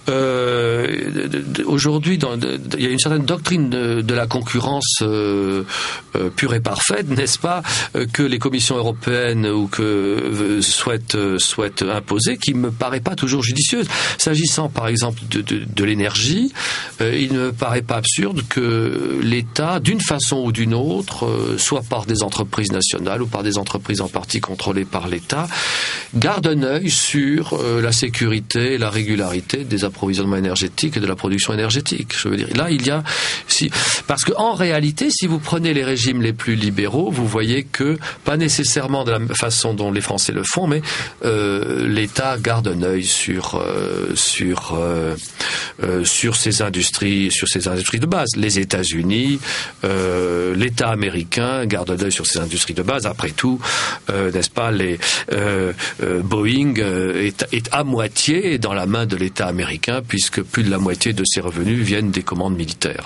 euh, aujourd'hui, dans, de, de, il y a une certaine doctrine de, de la concurrence euh, euh, pure et parfaite, n'est-ce pas, que les commissions européennes ou que souhaitent souhaitent imposer, qui me paraît pas toujours judicieuse. S'agissant par exemple de, de, de l'énergie, euh, il ne me paraît pas absurde que l'État, d'une façon ou d'une autre, euh, soit par des entreprises nationales ou par des entreprises en partie contrôlées par l'État, garde un œil sur euh, la sécurité et la régularité des approvisionnements énergétiques et de la production énergétique. Je veux dire, là il y a, si, parce que en réalité, si vous prenez les régimes les plus libéraux, vous voyez que, pas nécessairement de la façon dont les Français le font, mais euh, l'État garde un œil sur euh, sur euh, euh, sur ces industries, sur ces industries de base. Les États-Unis, euh, l'État américain garde un œil sur ces industries de base. Après tout, euh, n'est-ce pas, les euh, euh, Boeing euh, est, est à moitié dans la main de l'État américain, puisque plus de la moitié de ses revenus viennent des commandes militaires. Donc, euh,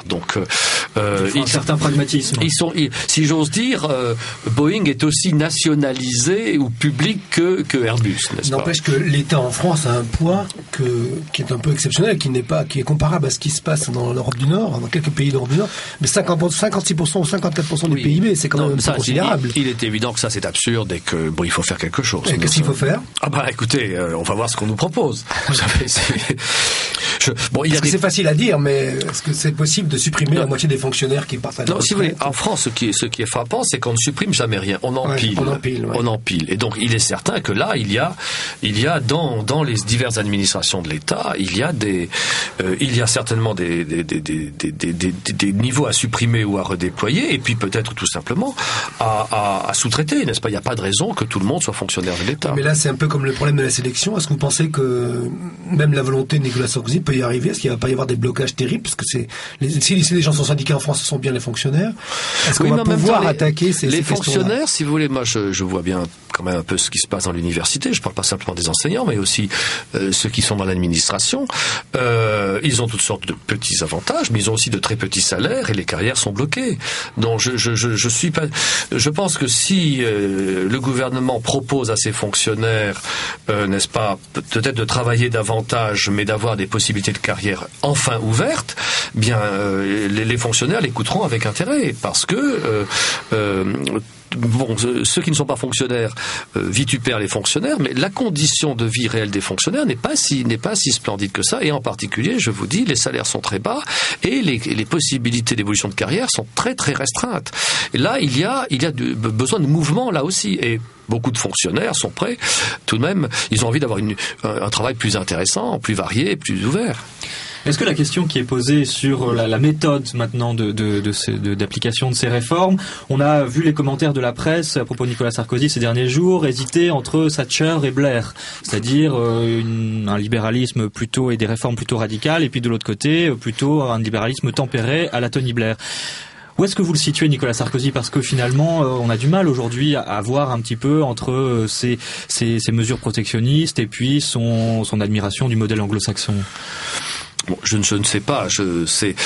euh, il faut un certain pragmatisme. Ils sont, ils, si j'ose dire, euh, Boeing est aussi nationalisé ou public que, que Airbus, n'est-ce pas? N'empêche que l'État en France a un poids que, qui est un peu exceptionnel, qui n'est pas, qui est comparable à ce qui se passe dans l'Europe du Nord, dans quelques pays d'Europe du Nord, mais cinquante, cinquante-six pour cent ou cinquantaquatre pour cent du oui. P I B, c'est quand non, même ça, considérable. Il, il est évident que ça c'est absurde et que bon, il faut faire quelque chose. Et qu'est-ce qu'il faut faire? Ah bah écoutez, euh, on va voir ce qu'on nous propose. Vous savez, c'est... Je... Bon, il y a Parce que des... c'est facile à dire, mais est-ce que c'est possible de supprimer non. la moitié des fonctionnaires qui partent à la Non, retraite? si vous voulez, en France, ce qui est, ce qui est frappant, c'est qu'on ne supprime jamais rien. On empile. Ouais, on empile, ouais. On empile. Et donc, il est certain que là, il y a, il y a dans, dans les diverses administrations de l'État, il y a des, euh, il y a certainement des, des, des, des, des, des, des, des niveaux à supprimer ou à redéployer, et puis peut-être tout simplement à, à, à sous-traiter, n'est-ce pas? Il n'y a pas de raison que tout le monde soit fonctionnaire de l'État. Mais là, c'est un peu comme le problème de la sélection. Est-ce que vous pensez que même la volonté de Nicolas Sarkozy peut y arriver? Est-ce qu'il ne va pas y avoir des blocages terribles? Parce que c'est, les, si, si les gens sont syndiqués en France, ce sont bien les fonctionnaires. Est-ce qu'on oui, va pouvoir temps, attaquer ces, les ces fonctionnaires, si vous voulez, moi je, je vois bien quand même un peu ce qui se passe dans l'université. Je ne parle pas simplement des enseignants, mais aussi euh, ceux qui sont dans l'administration. Euh, ils ont toutes sortes de petits avantages, mais ils ont aussi de très petits salaires et les carrières sont bloquées. Donc je, je, je, je suis pas. Je pense que si euh, le gouvernement propose à ses fonctionnaires, euh, n'est-ce pas, peut-être de travailler davantage, mais d'avoir des possibilités de carrière enfin ouvertes, bien euh, les, les fonctionnaires l'écouteront avec intérêt, parce que euh, euh, bon, ceux qui ne sont pas fonctionnaires euh, vitupèrent les fonctionnaires, mais la condition de vie réelle des fonctionnaires n'est pas si n'est pas si splendide que ça. Et en particulier, je vous dis, les salaires sont très bas et les, les possibilités d'évolution de carrière sont très très restreintes. Et là, il y a il y a de, besoin de mouvement là aussi. Et beaucoup de fonctionnaires sont prêts, tout de même, ils ont envie d'avoir une, un, un travail plus intéressant, plus varié, plus ouvert. Est-ce que la question qui est posée sur la, la méthode maintenant de, de, de ces, de, d'application de ces réformes, on a vu les commentaires de la presse à propos de Nicolas Sarkozy ces derniers jours hésiter entre Thatcher et Blair, c'est-à-dire euh, une, un libéralisme plutôt et des réformes plutôt radicales, et puis de l'autre côté plutôt un libéralisme tempéré à la Tony Blair. Où est-ce que vous le situez, Nicolas Sarkozy? Parce que finalement, euh, on a du mal aujourd'hui à, à voir un petit peu entre euh, ces, ces, ces mesures protectionnistes et puis son, son admiration du modèle anglo-saxon. Bon, je, ne, je ne sais pas, je sais...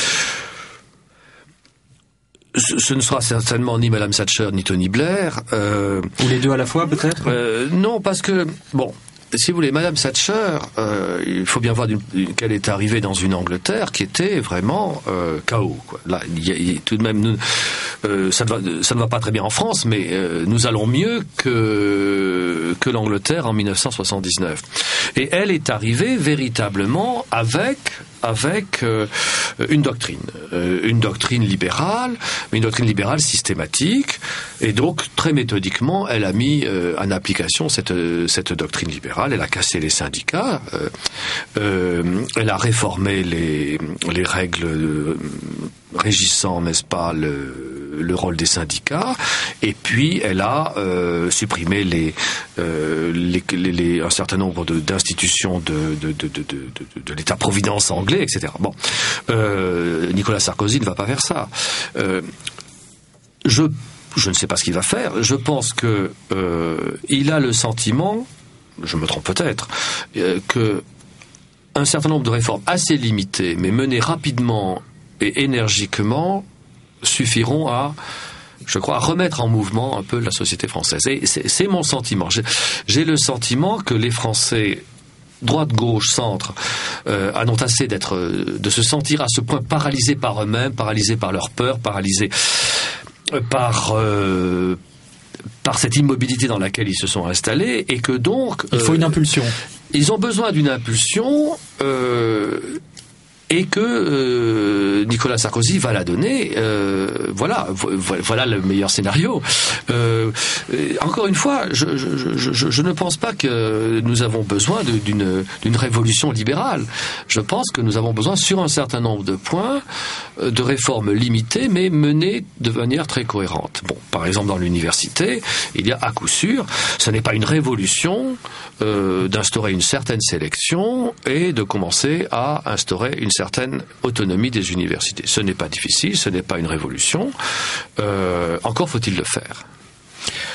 Ce, ce ne sera certainement ni Madame Thatcher ni Tony Blair. Euh, Ou les deux à la fois, peut-être euh, Non, parce que, bon... Si vous voulez, Madame Thatcher, euh, il faut bien voir d'une, qu'elle est arrivée dans une Angleterre qui était vraiment euh, chaos, quoi. Là, il y a, il y a tout de même, nous, euh, ça ne va, ça ne va pas très bien en France, mais euh, nous allons mieux que que l'Angleterre en dix-neuf cent soixante-dix-neuf. Et elle est arrivée véritablement avec avec euh, une doctrine, euh, une doctrine libérale, mais une doctrine libérale systématique, et donc très méthodiquement, elle a mis euh, en application cette cette doctrine libérale. Elle a cassé les syndicats, euh, euh, elle a réformé les les règles euh, régissant, n'est-ce pas, le, le rôle des syndicats, et puis elle a euh, supprimé les, euh, les, les, les un certain nombre de, d'institutions de, de, de, de, de, de l'État-providence anglais, et cetera. Bon, euh, Nicolas Sarkozy ne va pas faire ça. Euh, je je ne sais pas ce qu'il va faire. Je pense que euh, il a le sentiment, je me trompe peut-être, euh, que un certain nombre de réformes assez limitées, mais menées rapidement et énergiquement, suffiront à, je crois, à remettre en mouvement un peu la société française. Et c'est, c'est mon sentiment. J'ai, j'ai le sentiment que les Français, droite, gauche, centre, euh, en ont assez d'être, de se sentir à ce point paralysés par eux-mêmes, paralysés par leur peur, paralysés par euh, par cette immobilité dans laquelle ils se sont installés, et que donc il faut euh, une impulsion. Ils ont besoin d'une impulsion. Euh, Et que euh, Nicolas Sarkozy va la donner. Euh, voilà, voilà le meilleur scénario. Euh, encore une fois, je, je, je, je ne pense pas que nous avons besoin de, d'une, d'une révolution libérale. Je pense que nous avons besoin, sur un certain nombre de points, de réformes limitées, mais menées de manière très cohérente. Bon, par exemple, dans l'université, il y a à coup sûr, ce n'est pas une révolution euh, d'instaurer une certaine sélection et de commencer à instaurer une certaine autonomie des universités. Ce n'est pas difficile, ce n'est pas une révolution. Euh, encore faut-il le faire.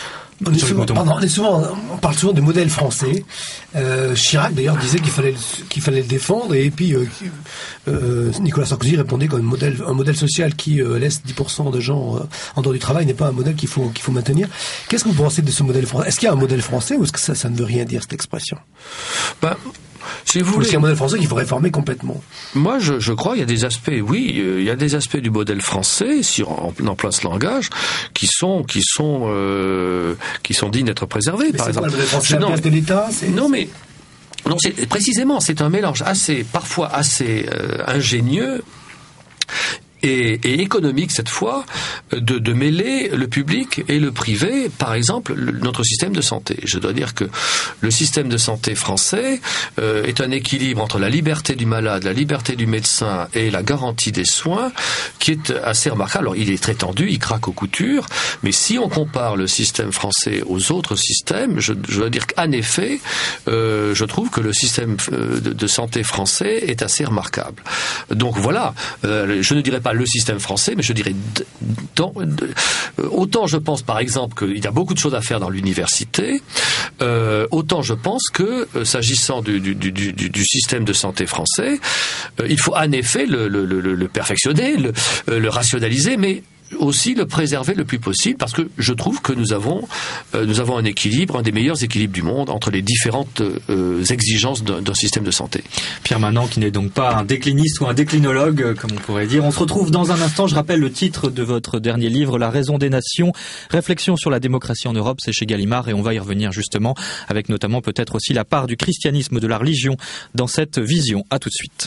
On est, souvent, pardon, on est souvent, on parle souvent de modèle français. Euh, Chirac d'ailleurs disait qu'il fallait qu'il fallait le défendre, et puis euh, euh, Nicolas Sarkozy répondait qu'un modèle, un modèle social qui euh, laisse dix pour cent de gens euh, en dehors du travail n'est pas un modèle qu'il faut qu'il faut maintenir. Qu'est-ce que vous pensez de ce modèle français? Est-ce qu'il y a un modèle français, ou est-ce que ça, ça ne veut rien dire, cette expression? Ben, si vous voulez, c'est un modèle français qu'il faut réformer complètement. Moi, je, je crois, il y a des aspects, oui, euh, il y a des aspects du modèle français, si on emploie ce langage, qui sont, qui sont, euh, qui sont dignes d'être préservés. Mais par c'est exemple, pas le modèle français, non, la place de l'État. C'est... Non, mais non, c'est précisément, c'est un mélange assez, parfois assez euh, ingénieux. Et, et économique cette fois, de, de mêler le public et le privé. Par exemple, le, notre système de santé. Je dois dire que le système de santé français euh, est un équilibre entre la liberté du malade, la liberté du médecin et la garantie des soins, qui est assez remarquable. Alors, il est très tendu, il craque aux coutures, mais si on compare le système français aux autres systèmes, je, je dois dire qu'en effet, euh, je trouve que le système de, de santé français est assez remarquable. Donc voilà, euh, je ne dirais pas le système français, mais je dirais dans, de, autant je pense par exemple qu'il y a beaucoup de choses à faire dans l'université, euh, autant je pense que euh, s'agissant du, du, du, du, du système de santé français, euh, il faut en effet le, le, le, le perfectionner, le, euh, le rationaliser, mais aussi le préserver le plus possible, parce que je trouve que nous avons euh, nous avons un équilibre, un des meilleurs équilibres du monde entre les différentes euh, exigences d'un, d'un système de santé. Pierre Manant, qui n'est donc pas un décliniste ou un déclinologue, comme on pourrait dire. On se retrouve dans un instant. Je rappelle le titre de votre dernier livre, La raison des nations, réflexion sur la démocratie en Europe. C'est chez Gallimard, et on va y revenir justement, avec notamment peut-être aussi la part du christianisme, de la religion dans cette vision. À tout de suite.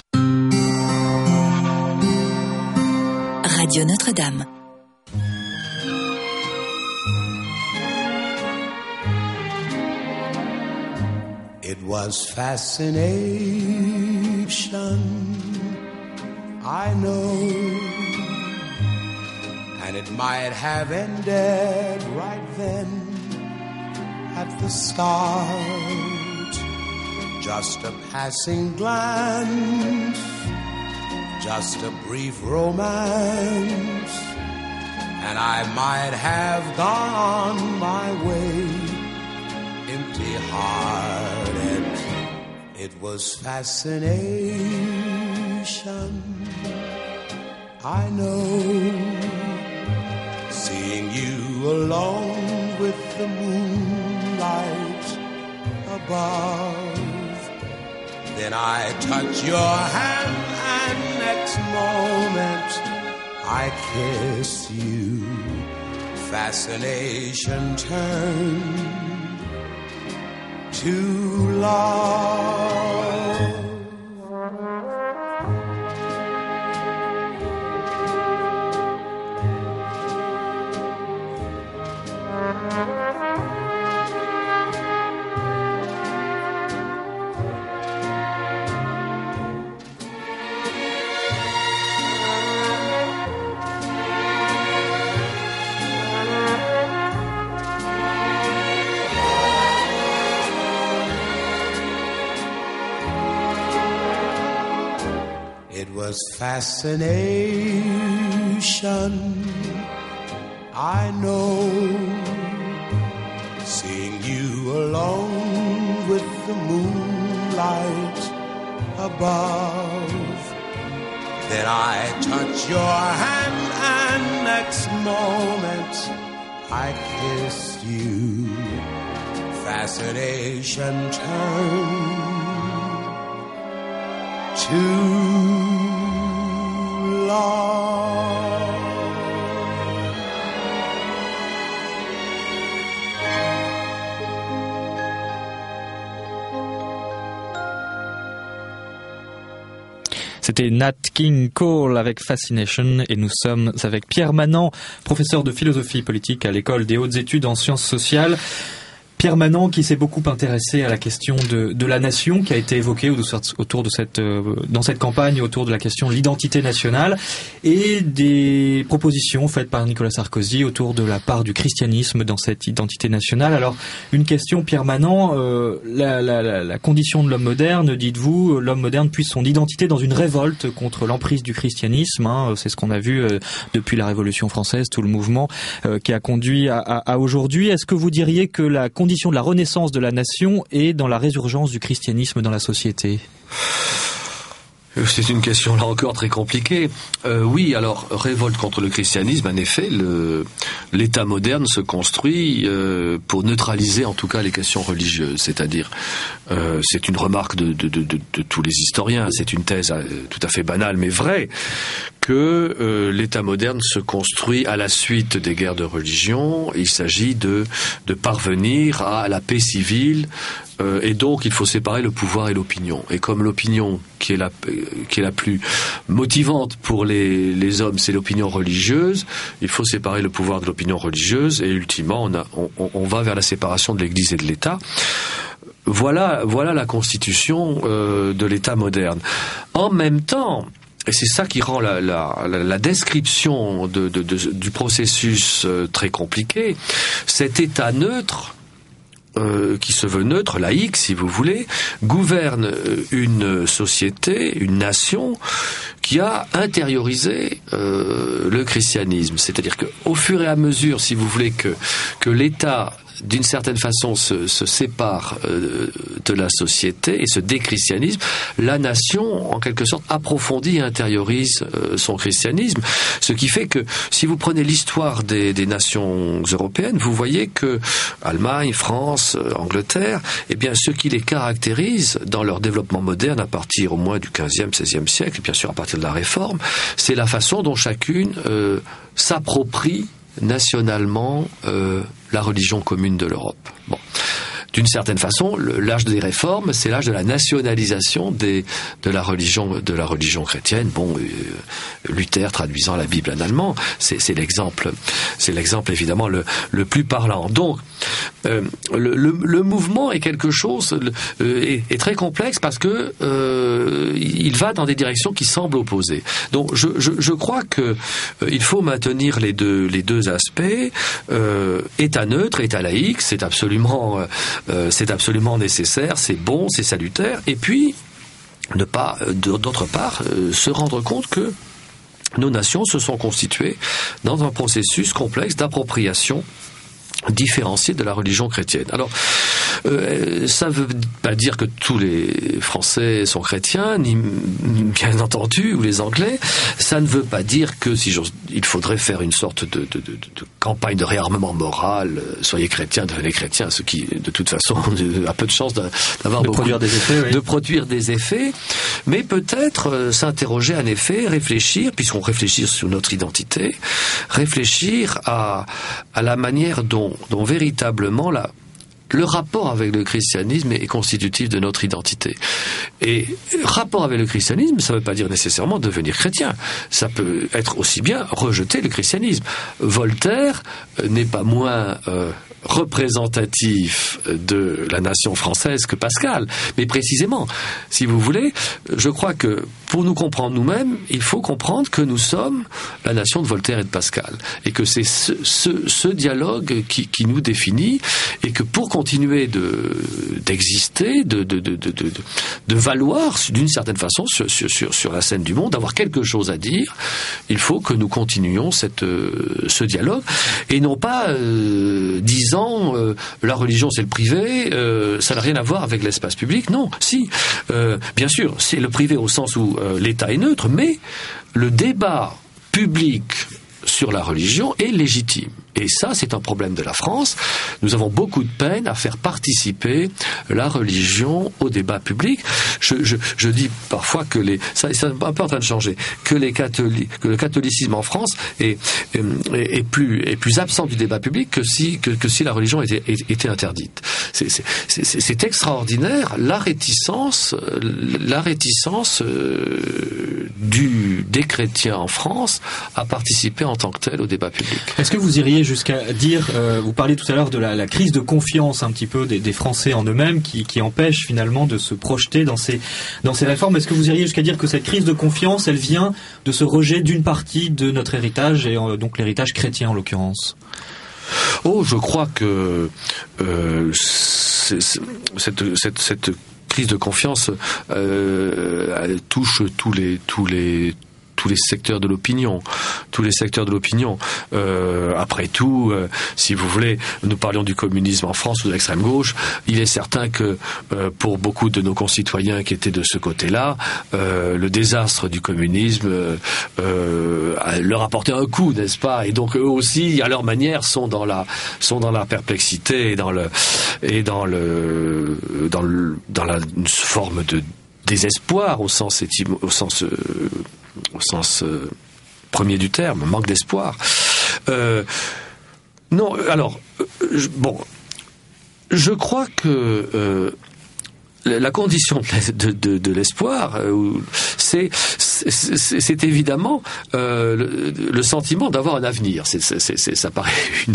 Radio Notre-Dame. It was fascination, I know, and it might have ended right then at the start. Just a passing glance, just a brief romance, and I might have gone my way empty-hearted. It was fascination, I know, seeing you alone with the moonlight above. Then I touch your hand and next moment I kiss you. Fascination turned to love. It was fascination, I know, seeing you alone with the moonlight above. Then I touch your hand and next moment I kissed you. Fascination turned to love. C'était Nat King Cole avec Fascination, et nous sommes avec Pierre Manant, professeur de philosophie politique à l'École des hautes études en sciences sociales. Pierre Pierre Manant, qui s'est beaucoup intéressé à la question de, de la nation, qui a été évoquée autour de cette, dans cette campagne autour de la question de l'identité nationale, et des propositions faites par Nicolas Sarkozy autour de la part du christianisme dans cette identité nationale. Alors, une question, Pierre Manant, euh, la, la, la, la condition de l'homme moderne, dites-vous, l'homme moderne puise son identité dans une révolte contre l'emprise du christianisme, hein, c'est ce qu'on a vu euh, depuis la Révolution française, tout le mouvement euh, qui a conduit à, à, à aujourd'hui. Est-ce que vous diriez que la condition de la renaissance de la nation est dans la résurgence du christianisme dans la société ? C'est une question là encore très compliquée. Euh, oui, alors révolte contre le christianisme, en effet, le, l'État moderne se construit euh, pour neutraliser en tout cas les questions religieuses. C'est-à-dire, euh, c'est une remarque de, de, de, de, de tous les historiens, c'est une thèse euh, tout à fait banale mais vraie, que euh, l'État moderne se construit à la suite des guerres de religion. Il s'agit de, de parvenir à la paix civile. Euh, et donc, il faut séparer le pouvoir et l'opinion. Et comme l'opinion qui est la, qui est la plus motivante pour les, les hommes, c'est l'opinion religieuse, il faut séparer le pouvoir de l'opinion religieuse, et ultimement, on, a, on, on va vers la séparation de l'Église et de l'État. Voilà, voilà la constitution euh, de l'État moderne. En même temps, et c'est ça qui rend la, la, la description de, de, de, du processus euh, très compliqué, cet État neutre, Euh, qui se veut neutre, laïque si vous voulez, gouverne une société, une nation qui a intériorisé euh, le christianisme. C'est-à-dire qu'au fur et à mesure, si vous voulez, que, que l'État d'une certaine façon se, se sépare euh, de la société et se déchristianise, la nation, en quelque sorte, approfondit et intériorise euh, son christianisme. Ce qui fait que, si vous prenez l'histoire des, des nations européennes, vous voyez que Allemagne, France, euh, Angleterre, eh bien, ce qui les caractérise dans leur développement moderne à partir au moins du quinzième, seizième siècle, et bien sûr à partir de la Réforme, c'est la façon dont chacune euh, s'approprie nationalement euh, la religion commune de l'Europe. Bon. D'une certaine façon, le, l'âge des réformes, c'est l'âge de la nationalisation des, de la religion, de la religion chrétienne. Bon, euh, Luther traduisant la Bible en allemand, c'est, c'est l'exemple, c'est l'exemple évidemment le, le plus parlant. Donc, euh, le, le, le mouvement est quelque chose, euh, est, est très complexe parce que euh, il va dans des directions qui semblent opposées. Donc, je, je, je crois que euh, il faut maintenir les deux, les deux aspects. Euh, État neutre, État laïque, c'est absolument euh, Euh, c'est absolument nécessaire, c'est bon, c'est salutaire, et puis ne pas, d'autre part, euh, se rendre compte que nos nations se sont constituées dans un processus complexe d'appropriation différenciée de la religion chrétienne. Alors, euh, ça ne veut pas dire que tous les Français sont chrétiens, ni bien entendu, ou les Anglais. Ça ne veut pas dire que si j'ose, il faudrait faire une sorte de, de, de, de campagne de réarmement moral. Soyez chrétiens, devenez chrétiens, ce qui, de toute façon, a peu de chances d'avoir de beaucoup produire des effets, oui. de produire des effets. Mais peut-être euh, s'interroger en effet, réfléchir, puisqu'on réfléchit sur notre identité, réfléchir à, à la manière dont dont véritablement la, le rapport avec le christianisme est constitutif de notre identité. Et rapport avec le christianisme, ça ne veut pas dire nécessairement devenir chrétien. Ça peut être aussi bien rejeter le christianisme. Voltaire n'est pas moins euh, représentatif de la nation française que Pascal. Mais précisément, si vous voulez, je crois que pour nous comprendre nous-mêmes, il faut comprendre que nous sommes la nation de Voltaire et de Pascal. Et que c'est ce, ce, ce dialogue qui, qui nous définit, et que pour continuer de, d'exister, de, de, de, de, de, de valoir d'une certaine façon sur, sur, sur la scène du monde, d'avoir quelque chose à dire, il faut que nous continuions cette, ce dialogue, et non pas euh, disant euh, la religion c'est le privé, euh, ça n'a rien à voir avec l'espace public. Non, si, euh, bien sûr, c'est le privé au sens où euh, l'État est neutre, mais le débat public sur la religion est légitime. Et ça, c'est un problème de la France. Nous avons beaucoup de peine à faire participer la religion au débat public. Je, je, je dis parfois que les, ça, c'est un peu en train de changer, que les catholiques, que le catholicisme en France est, est, est plus, est plus absent du débat public que si, que, que si la religion était, était interdite. C'est, c'est, c'est, c'est extraordinaire la réticence, la réticence euh, du, des chrétiens en France à participer en tant que tel au débat public. Est-ce que vous iriez jusqu'à dire, euh, vous parliez tout à l'heure de la, la crise de confiance un petit peu des, des Français en eux-mêmes qui, qui empêche finalement de se projeter dans ces, dans ces réformes. Est-ce que vous iriez jusqu'à dire que cette crise de confiance, elle vient de ce rejet d'une partie de notre héritage, et euh, donc l'héritage chrétien en l'occurrence? Oh, je crois que euh, c'est, c'est, cette, cette, cette crise de confiance euh, elle touche tous les tous les tous les secteurs de l'opinion, tous les secteurs de l'opinion. Euh, après tout, euh, si vous voulez, nous parlions du communisme en France ou de l'extrême gauche. Il est certain que euh, pour beaucoup de nos concitoyens qui étaient de ce côté-là, euh, le désastre du communisme euh, euh, leur a porté un coup, n'est-ce pas? Et donc eux aussi, à leur manière, sont dans la sont dans la perplexité et dans le et dans le dans le dans la une forme de désespoir au sens étym- au sens euh, au sens euh, premier du terme, manque d'espoir. Euh, non, alors, euh, je, bon, je crois que euh, la condition de, de, de l'espoir, euh, c'est, c'est, c'est, c'est évidemment euh, le, le sentiment d'avoir un avenir. C'est, c'est, c'est, ça paraît une,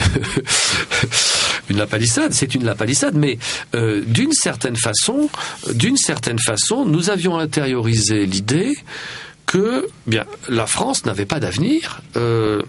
une lapalissade, c'est une lapalissade, mais euh, d'une certaine façon, d'une certaine façon, nous avions intériorisé l'idée que bien la France n'avait pas d'avenir euh,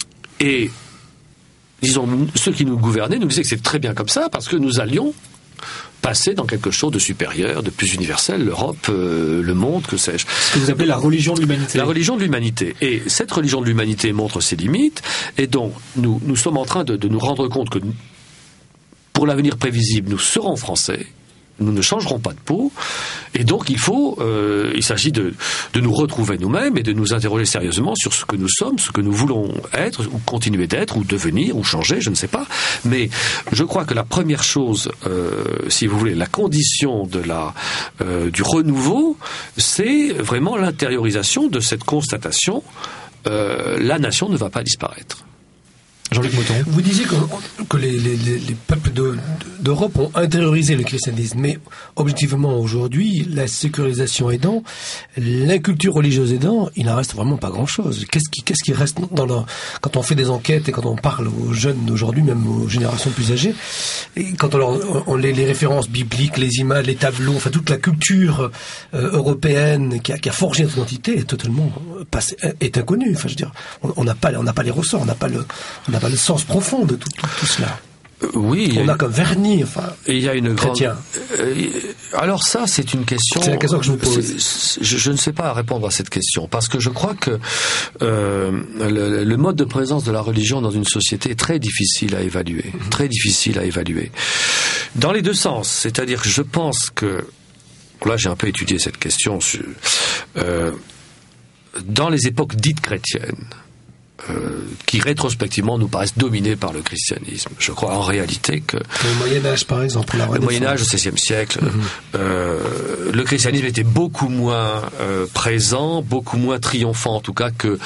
et disons ceux qui nous gouvernaient nous disaient que c'est très bien comme ça parce que nous allions passer dans quelque chose de supérieur, de plus universel, l'Europe, euh, le monde, que sais-je. Ce que vous appelez la religion de l'humanité. La religion de l'humanité. Et cette religion de l'humanité montre ses limites et donc nous nous sommes en train de, de nous rendre compte que nous, pour l'avenir prévisible, nous serons français. Nous ne changerons pas de peau, et donc il faut, euh, il s'agit de, de nous retrouver nous-mêmes et de nous interroger sérieusement sur ce que nous sommes, ce que nous voulons être, ou continuer d'être, ou devenir, ou changer, je ne sais pas. Mais je crois que la première chose, euh, si vous voulez, la condition de la, euh, du renouveau, c'est vraiment l'intériorisation de cette constatation, euh, la nation ne va pas disparaître. Jean-Luc Mouton. Vous disiez que, que les, les, les peuples de, d'Europe ont intériorisé le christianisme, mais objectivement aujourd'hui, la sécularisation aidant, l'inculture religieuse aidant, il n'en reste vraiment pas grand-chose. Qu'est-ce qui, qu'est-ce qui reste dans le, quand on fait des enquêtes et quand on parle aux jeunes d'aujourd'hui, même aux générations plus âgées, et quand on, leur, on les, les références bibliques, les images, les tableaux, enfin toute la culture euh, européenne qui a, qui a forgé notre identité est totalement passé, est inconnue. Enfin, je veux dire, on n'a pas, on n'a pas les ressorts, on n'a pas le, on n'a pas le sens profond de tout, tout, tout cela. Oui. On a comme vernis, enfin. Et il y a une chrétien. grande. Euh, alors ça, c'est une question. C'est la question que je vous pose. C'est, je, je ne sais pas répondre à cette question parce que je crois que euh, le, le mode de présence de la religion dans une société est très difficile à évaluer, mm-hmm. très difficile à évaluer. Dans les deux sens, c'est-à-dire que je pense que là, j'ai un peu étudié cette question. Sur, euh, dans les époques dites chrétiennes. Euh, qui rétrospectivement nous paraissent dominés par le christianisme. Je crois en réalité que... Le Moyen-Âge, par exemple. La le Moyen-Âge, au seizième siècle, mm-hmm. euh, le christianisme était beaucoup moins euh, présent, beaucoup moins triomphant, en tout cas, que,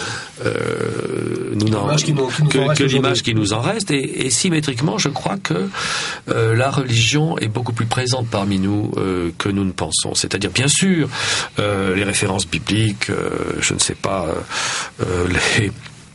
euh, nous n'en, qui nous, qui nous que, que l'image qui nous en reste. Et, et symétriquement, je crois que euh, la religion est beaucoup plus présente parmi nous euh, que nous ne pensons. C'est-à-dire, bien sûr, euh, les références bibliques, euh, je ne sais pas, euh, les...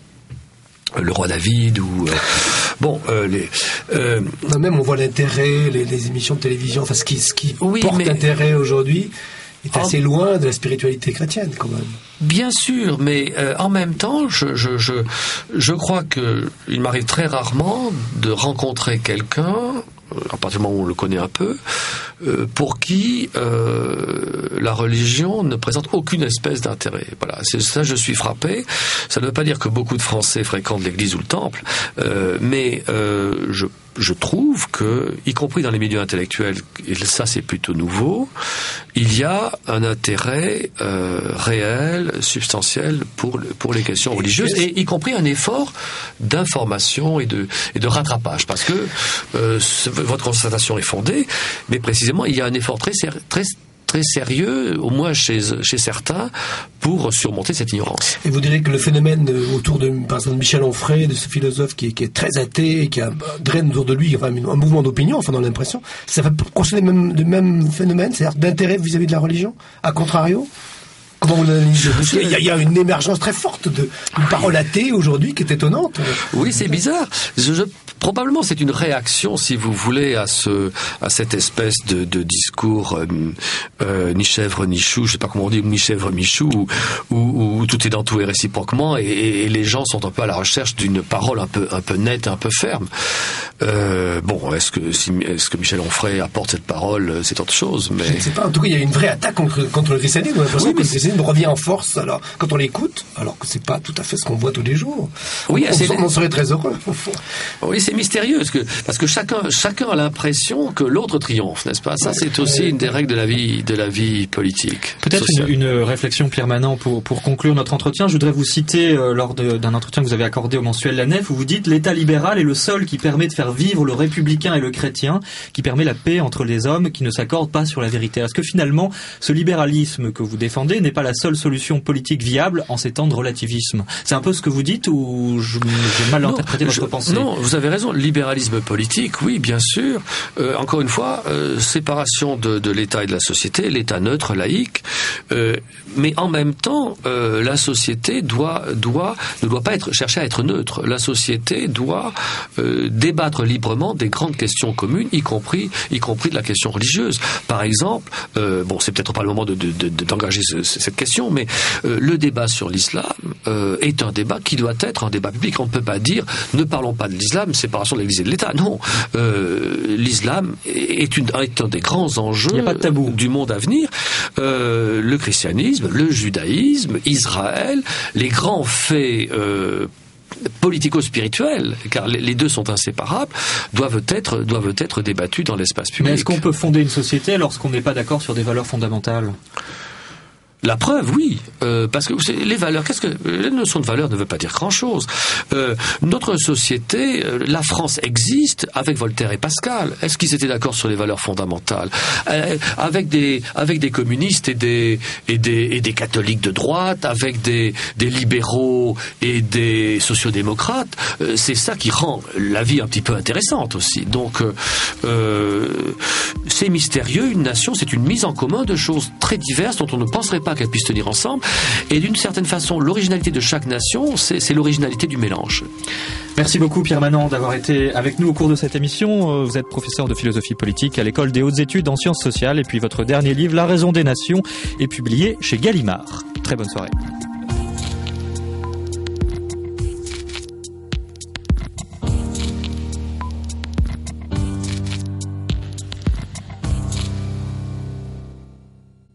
le roi David ou euh, bon euh, les euh, non, même on voit l'intérêt les, les émissions de télévision enfin ce qui ce qui oui, porte mais... intérêt aujourd'hui est en... assez loin de la spiritualité chrétienne quand même. Bien sûr, mais euh, en même temps, je je je je crois que il m'arrive très rarement de rencontrer quelqu'un, à partir du moment où on le connaît un peu, euh, pour qui euh, la religion ne présente aucune espèce d'intérêt. Voilà, c'est ça, je suis frappé. Ça ne veut pas dire que beaucoup de Français fréquentent l'église ou le temple, euh, mais euh, je je trouve que, y compris dans les milieux intellectuels, et ça c'est plutôt nouveau, il y a un intérêt euh, réel, substantiel pour pour les questions religieuses, et y compris un effort d'information et de et de rattrapage, parce que euh, votre constatation est fondée, mais précisément il y a un effort très très très sérieux, au moins chez chez certains, pour surmonter cette ignorance. Et vous direz que le phénomène autour de, par exemple, Michel Onfray, de ce philosophe qui est, qui est très athée, qui a, draine autour de lui enfin, un mouvement d'opinion, enfin, on a l'impression, ça fait constater le même, le même phénomène, c'est-à-dire d'intérêt vis-à-vis de la religion, à contrario, Comment vous l'analysez ? Il y a, il y a une émergence très forte de une parole athée aujourd'hui qui est étonnante. Oui, c'est bizarre. Je, je, probablement, c'est une réaction, si vous voulez, à ce, à cette espèce de, de discours euh, euh, ni chèvre ni chou, je sais pas comment on dit, ni chèvre ni chou, où, où, où tout est dans tout et réciproquement, et, et les gens sont un peu à la recherche d'une parole un peu, un peu nette, un peu ferme. Euh, bon, est-ce que, si, est-ce que Michel Onfray apporte cette parole, c'est autre chose, mais... Je ne sais pas, en tout cas, il y a une vraie attaque contre, contre le christianisme. On a l'impression oui, que le christianisme revient en force, alors, quand on l'écoute, alors que c'est pas tout à fait ce qu'on voit tous les jours. Oui, on, c'est... on en serait très heureux, au fond. Oui, c'est mystérieux, parce que, parce que chacun, chacun a l'impression que l'autre triomphe, n'est-ce pas? Ça, c'est aussi une des règles de la vie, de la vie politique. Peut-être une, une réflexion, Pierre Manant, pour, pour conclure notre entretien. Je voudrais vous citer, euh, lors de, d'un entretien que vous avez accordé au mensuel La Nef, où vous dites « L'État libéral est le seul qui permet de faire vivre le républicain et le chrétien, qui permet la paix entre les hommes qui ne s'accordent pas sur la vérité. » Est-ce que finalement, ce libéralisme que vous défendez n'est pas la seule solution politique viable en ces temps de relativisme? C'est un peu ce que vous dites, ou je, j'ai mal non, interprété votre je, pensée? Non, vous avez raison. Libéralisme politique, oui, bien sûr. Euh, encore une fois, euh, séparation de, de l'État et de la société, l'État neutre, laïque. Euh, mais en même temps, euh, la société doit, doit, ne doit pas être, chercher à être neutre. La société doit euh, débattre librement des grandes questions communes, y compris, y compris de la question religieuse. Par exemple, euh, bon, c'est peut-être pas le moment de, de, de, d'engager ce, cette question, mais euh, le débat sur l'islam euh, est un débat qui doit être un débat public. On ne peut pas dire ne parlons pas de l'islam, séparation de l'Église et de l'État. Non, euh, l'islam est, une, est un des grands enjeux du monde à venir. Euh, le christianisme, le judaïsme, Israël, les grands faits euh, politico-spirituels, car les deux sont inséparables, doivent être, doivent être débattus dans l'espace public. Mais est-ce qu'on peut fonder une société lorsqu'on n'est pas d'accord sur des valeurs fondamentales ? La preuve, oui, euh, parce que les valeurs, qu'est-ce que la notion de valeur ne veut pas dire grand-chose. Euh, notre société, euh, la France existe avec Voltaire et Pascal. Est-ce qu'ils étaient d'accord sur les valeurs fondamentales ? euh, Avec des avec des communistes et des et des et des catholiques de droite, avec des des libéraux et des sociodémocrates. Euh, c'est ça qui rend la vie un petit peu intéressante aussi. Donc euh, euh, c'est mystérieux. Une nation, c'est une mise en commun de choses très diverses dont on ne penserait pas qu'elles puissent tenir ensemble, et d'une certaine façon l'originalité de chaque nation, c'est, c'est l'originalité du mélange. Merci beaucoup Pierre Manant d'avoir été avec nous au cours de cette émission. Vous êtes professeur de philosophie politique à l'école des hautes études en sciences sociales, et puis votre dernier livre La raison des nations est publié chez Gallimard. Très bonne soirée.